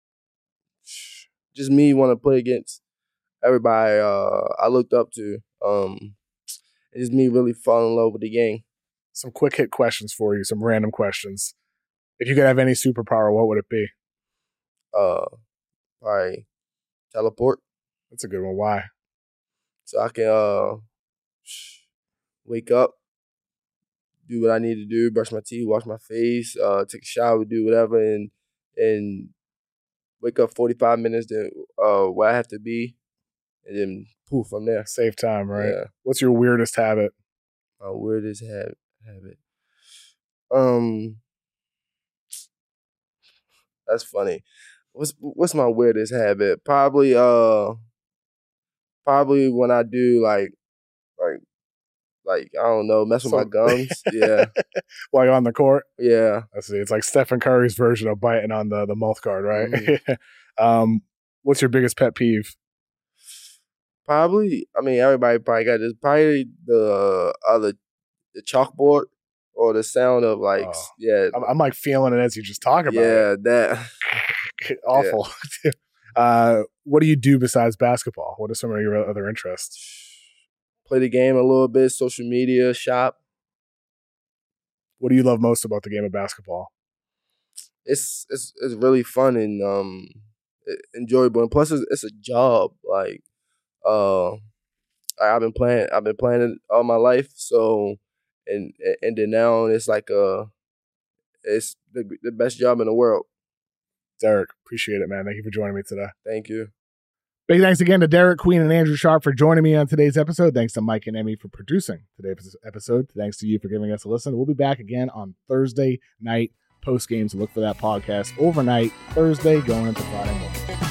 Just me want to play against everybody uh I looked up to. Um it's just me really falling in love with the game. Some quick hit questions for you, some random questions. If you could have any superpower, what would it be? Uh probably teleport. That's a good one. Why? So I can uh wake up, do what I need to do, brush my teeth, wash my face, uh, take a shower, do whatever, and and wake up forty-five minutes to uh, where I have to be, and then poof, I'm there. Save time, right? Yeah. What's your weirdest habit? My weirdest habit. habit. Um, that's funny. What's what's my weirdest habit? Probably uh, probably when I do like like like I don't know, mess with my So- gums. Yeah, While you're on the court? yeah. I see. It's like Stephen Curry's version of biting on the, the mouth guard, right? Mhm. um, what's your biggest pet peeve? Probably, I mean, everybody probably got this. Probably the other, the chalkboard or the sound of like, Oh. yeah, I'm, I'm like feeling it as you just talk about yeah, that. it. Awful. uh, what do you do besides basketball? What are some of your other interests? Play the game a little bit, social media, shop. What do you love most about the game of basketball? It's it's it's really fun and um e- enjoyable, and plus it's, it's a job. Like, uh, I- I've been playing, I've been playing it all my life. So, and and then now it's like uh, it's the the best job in the world. Derek, appreciate it, man. Thank you for joining me today. Thank you. Big thanks again to Derek Queen and Andrew Sharp for joining me on today's episode. Thanks to Mike and Emmy for producing today's episode. Thanks to you for giving us a listen. We'll be back again on Thursday night post game, so look for that podcast overnight, Thursday going into Friday morning.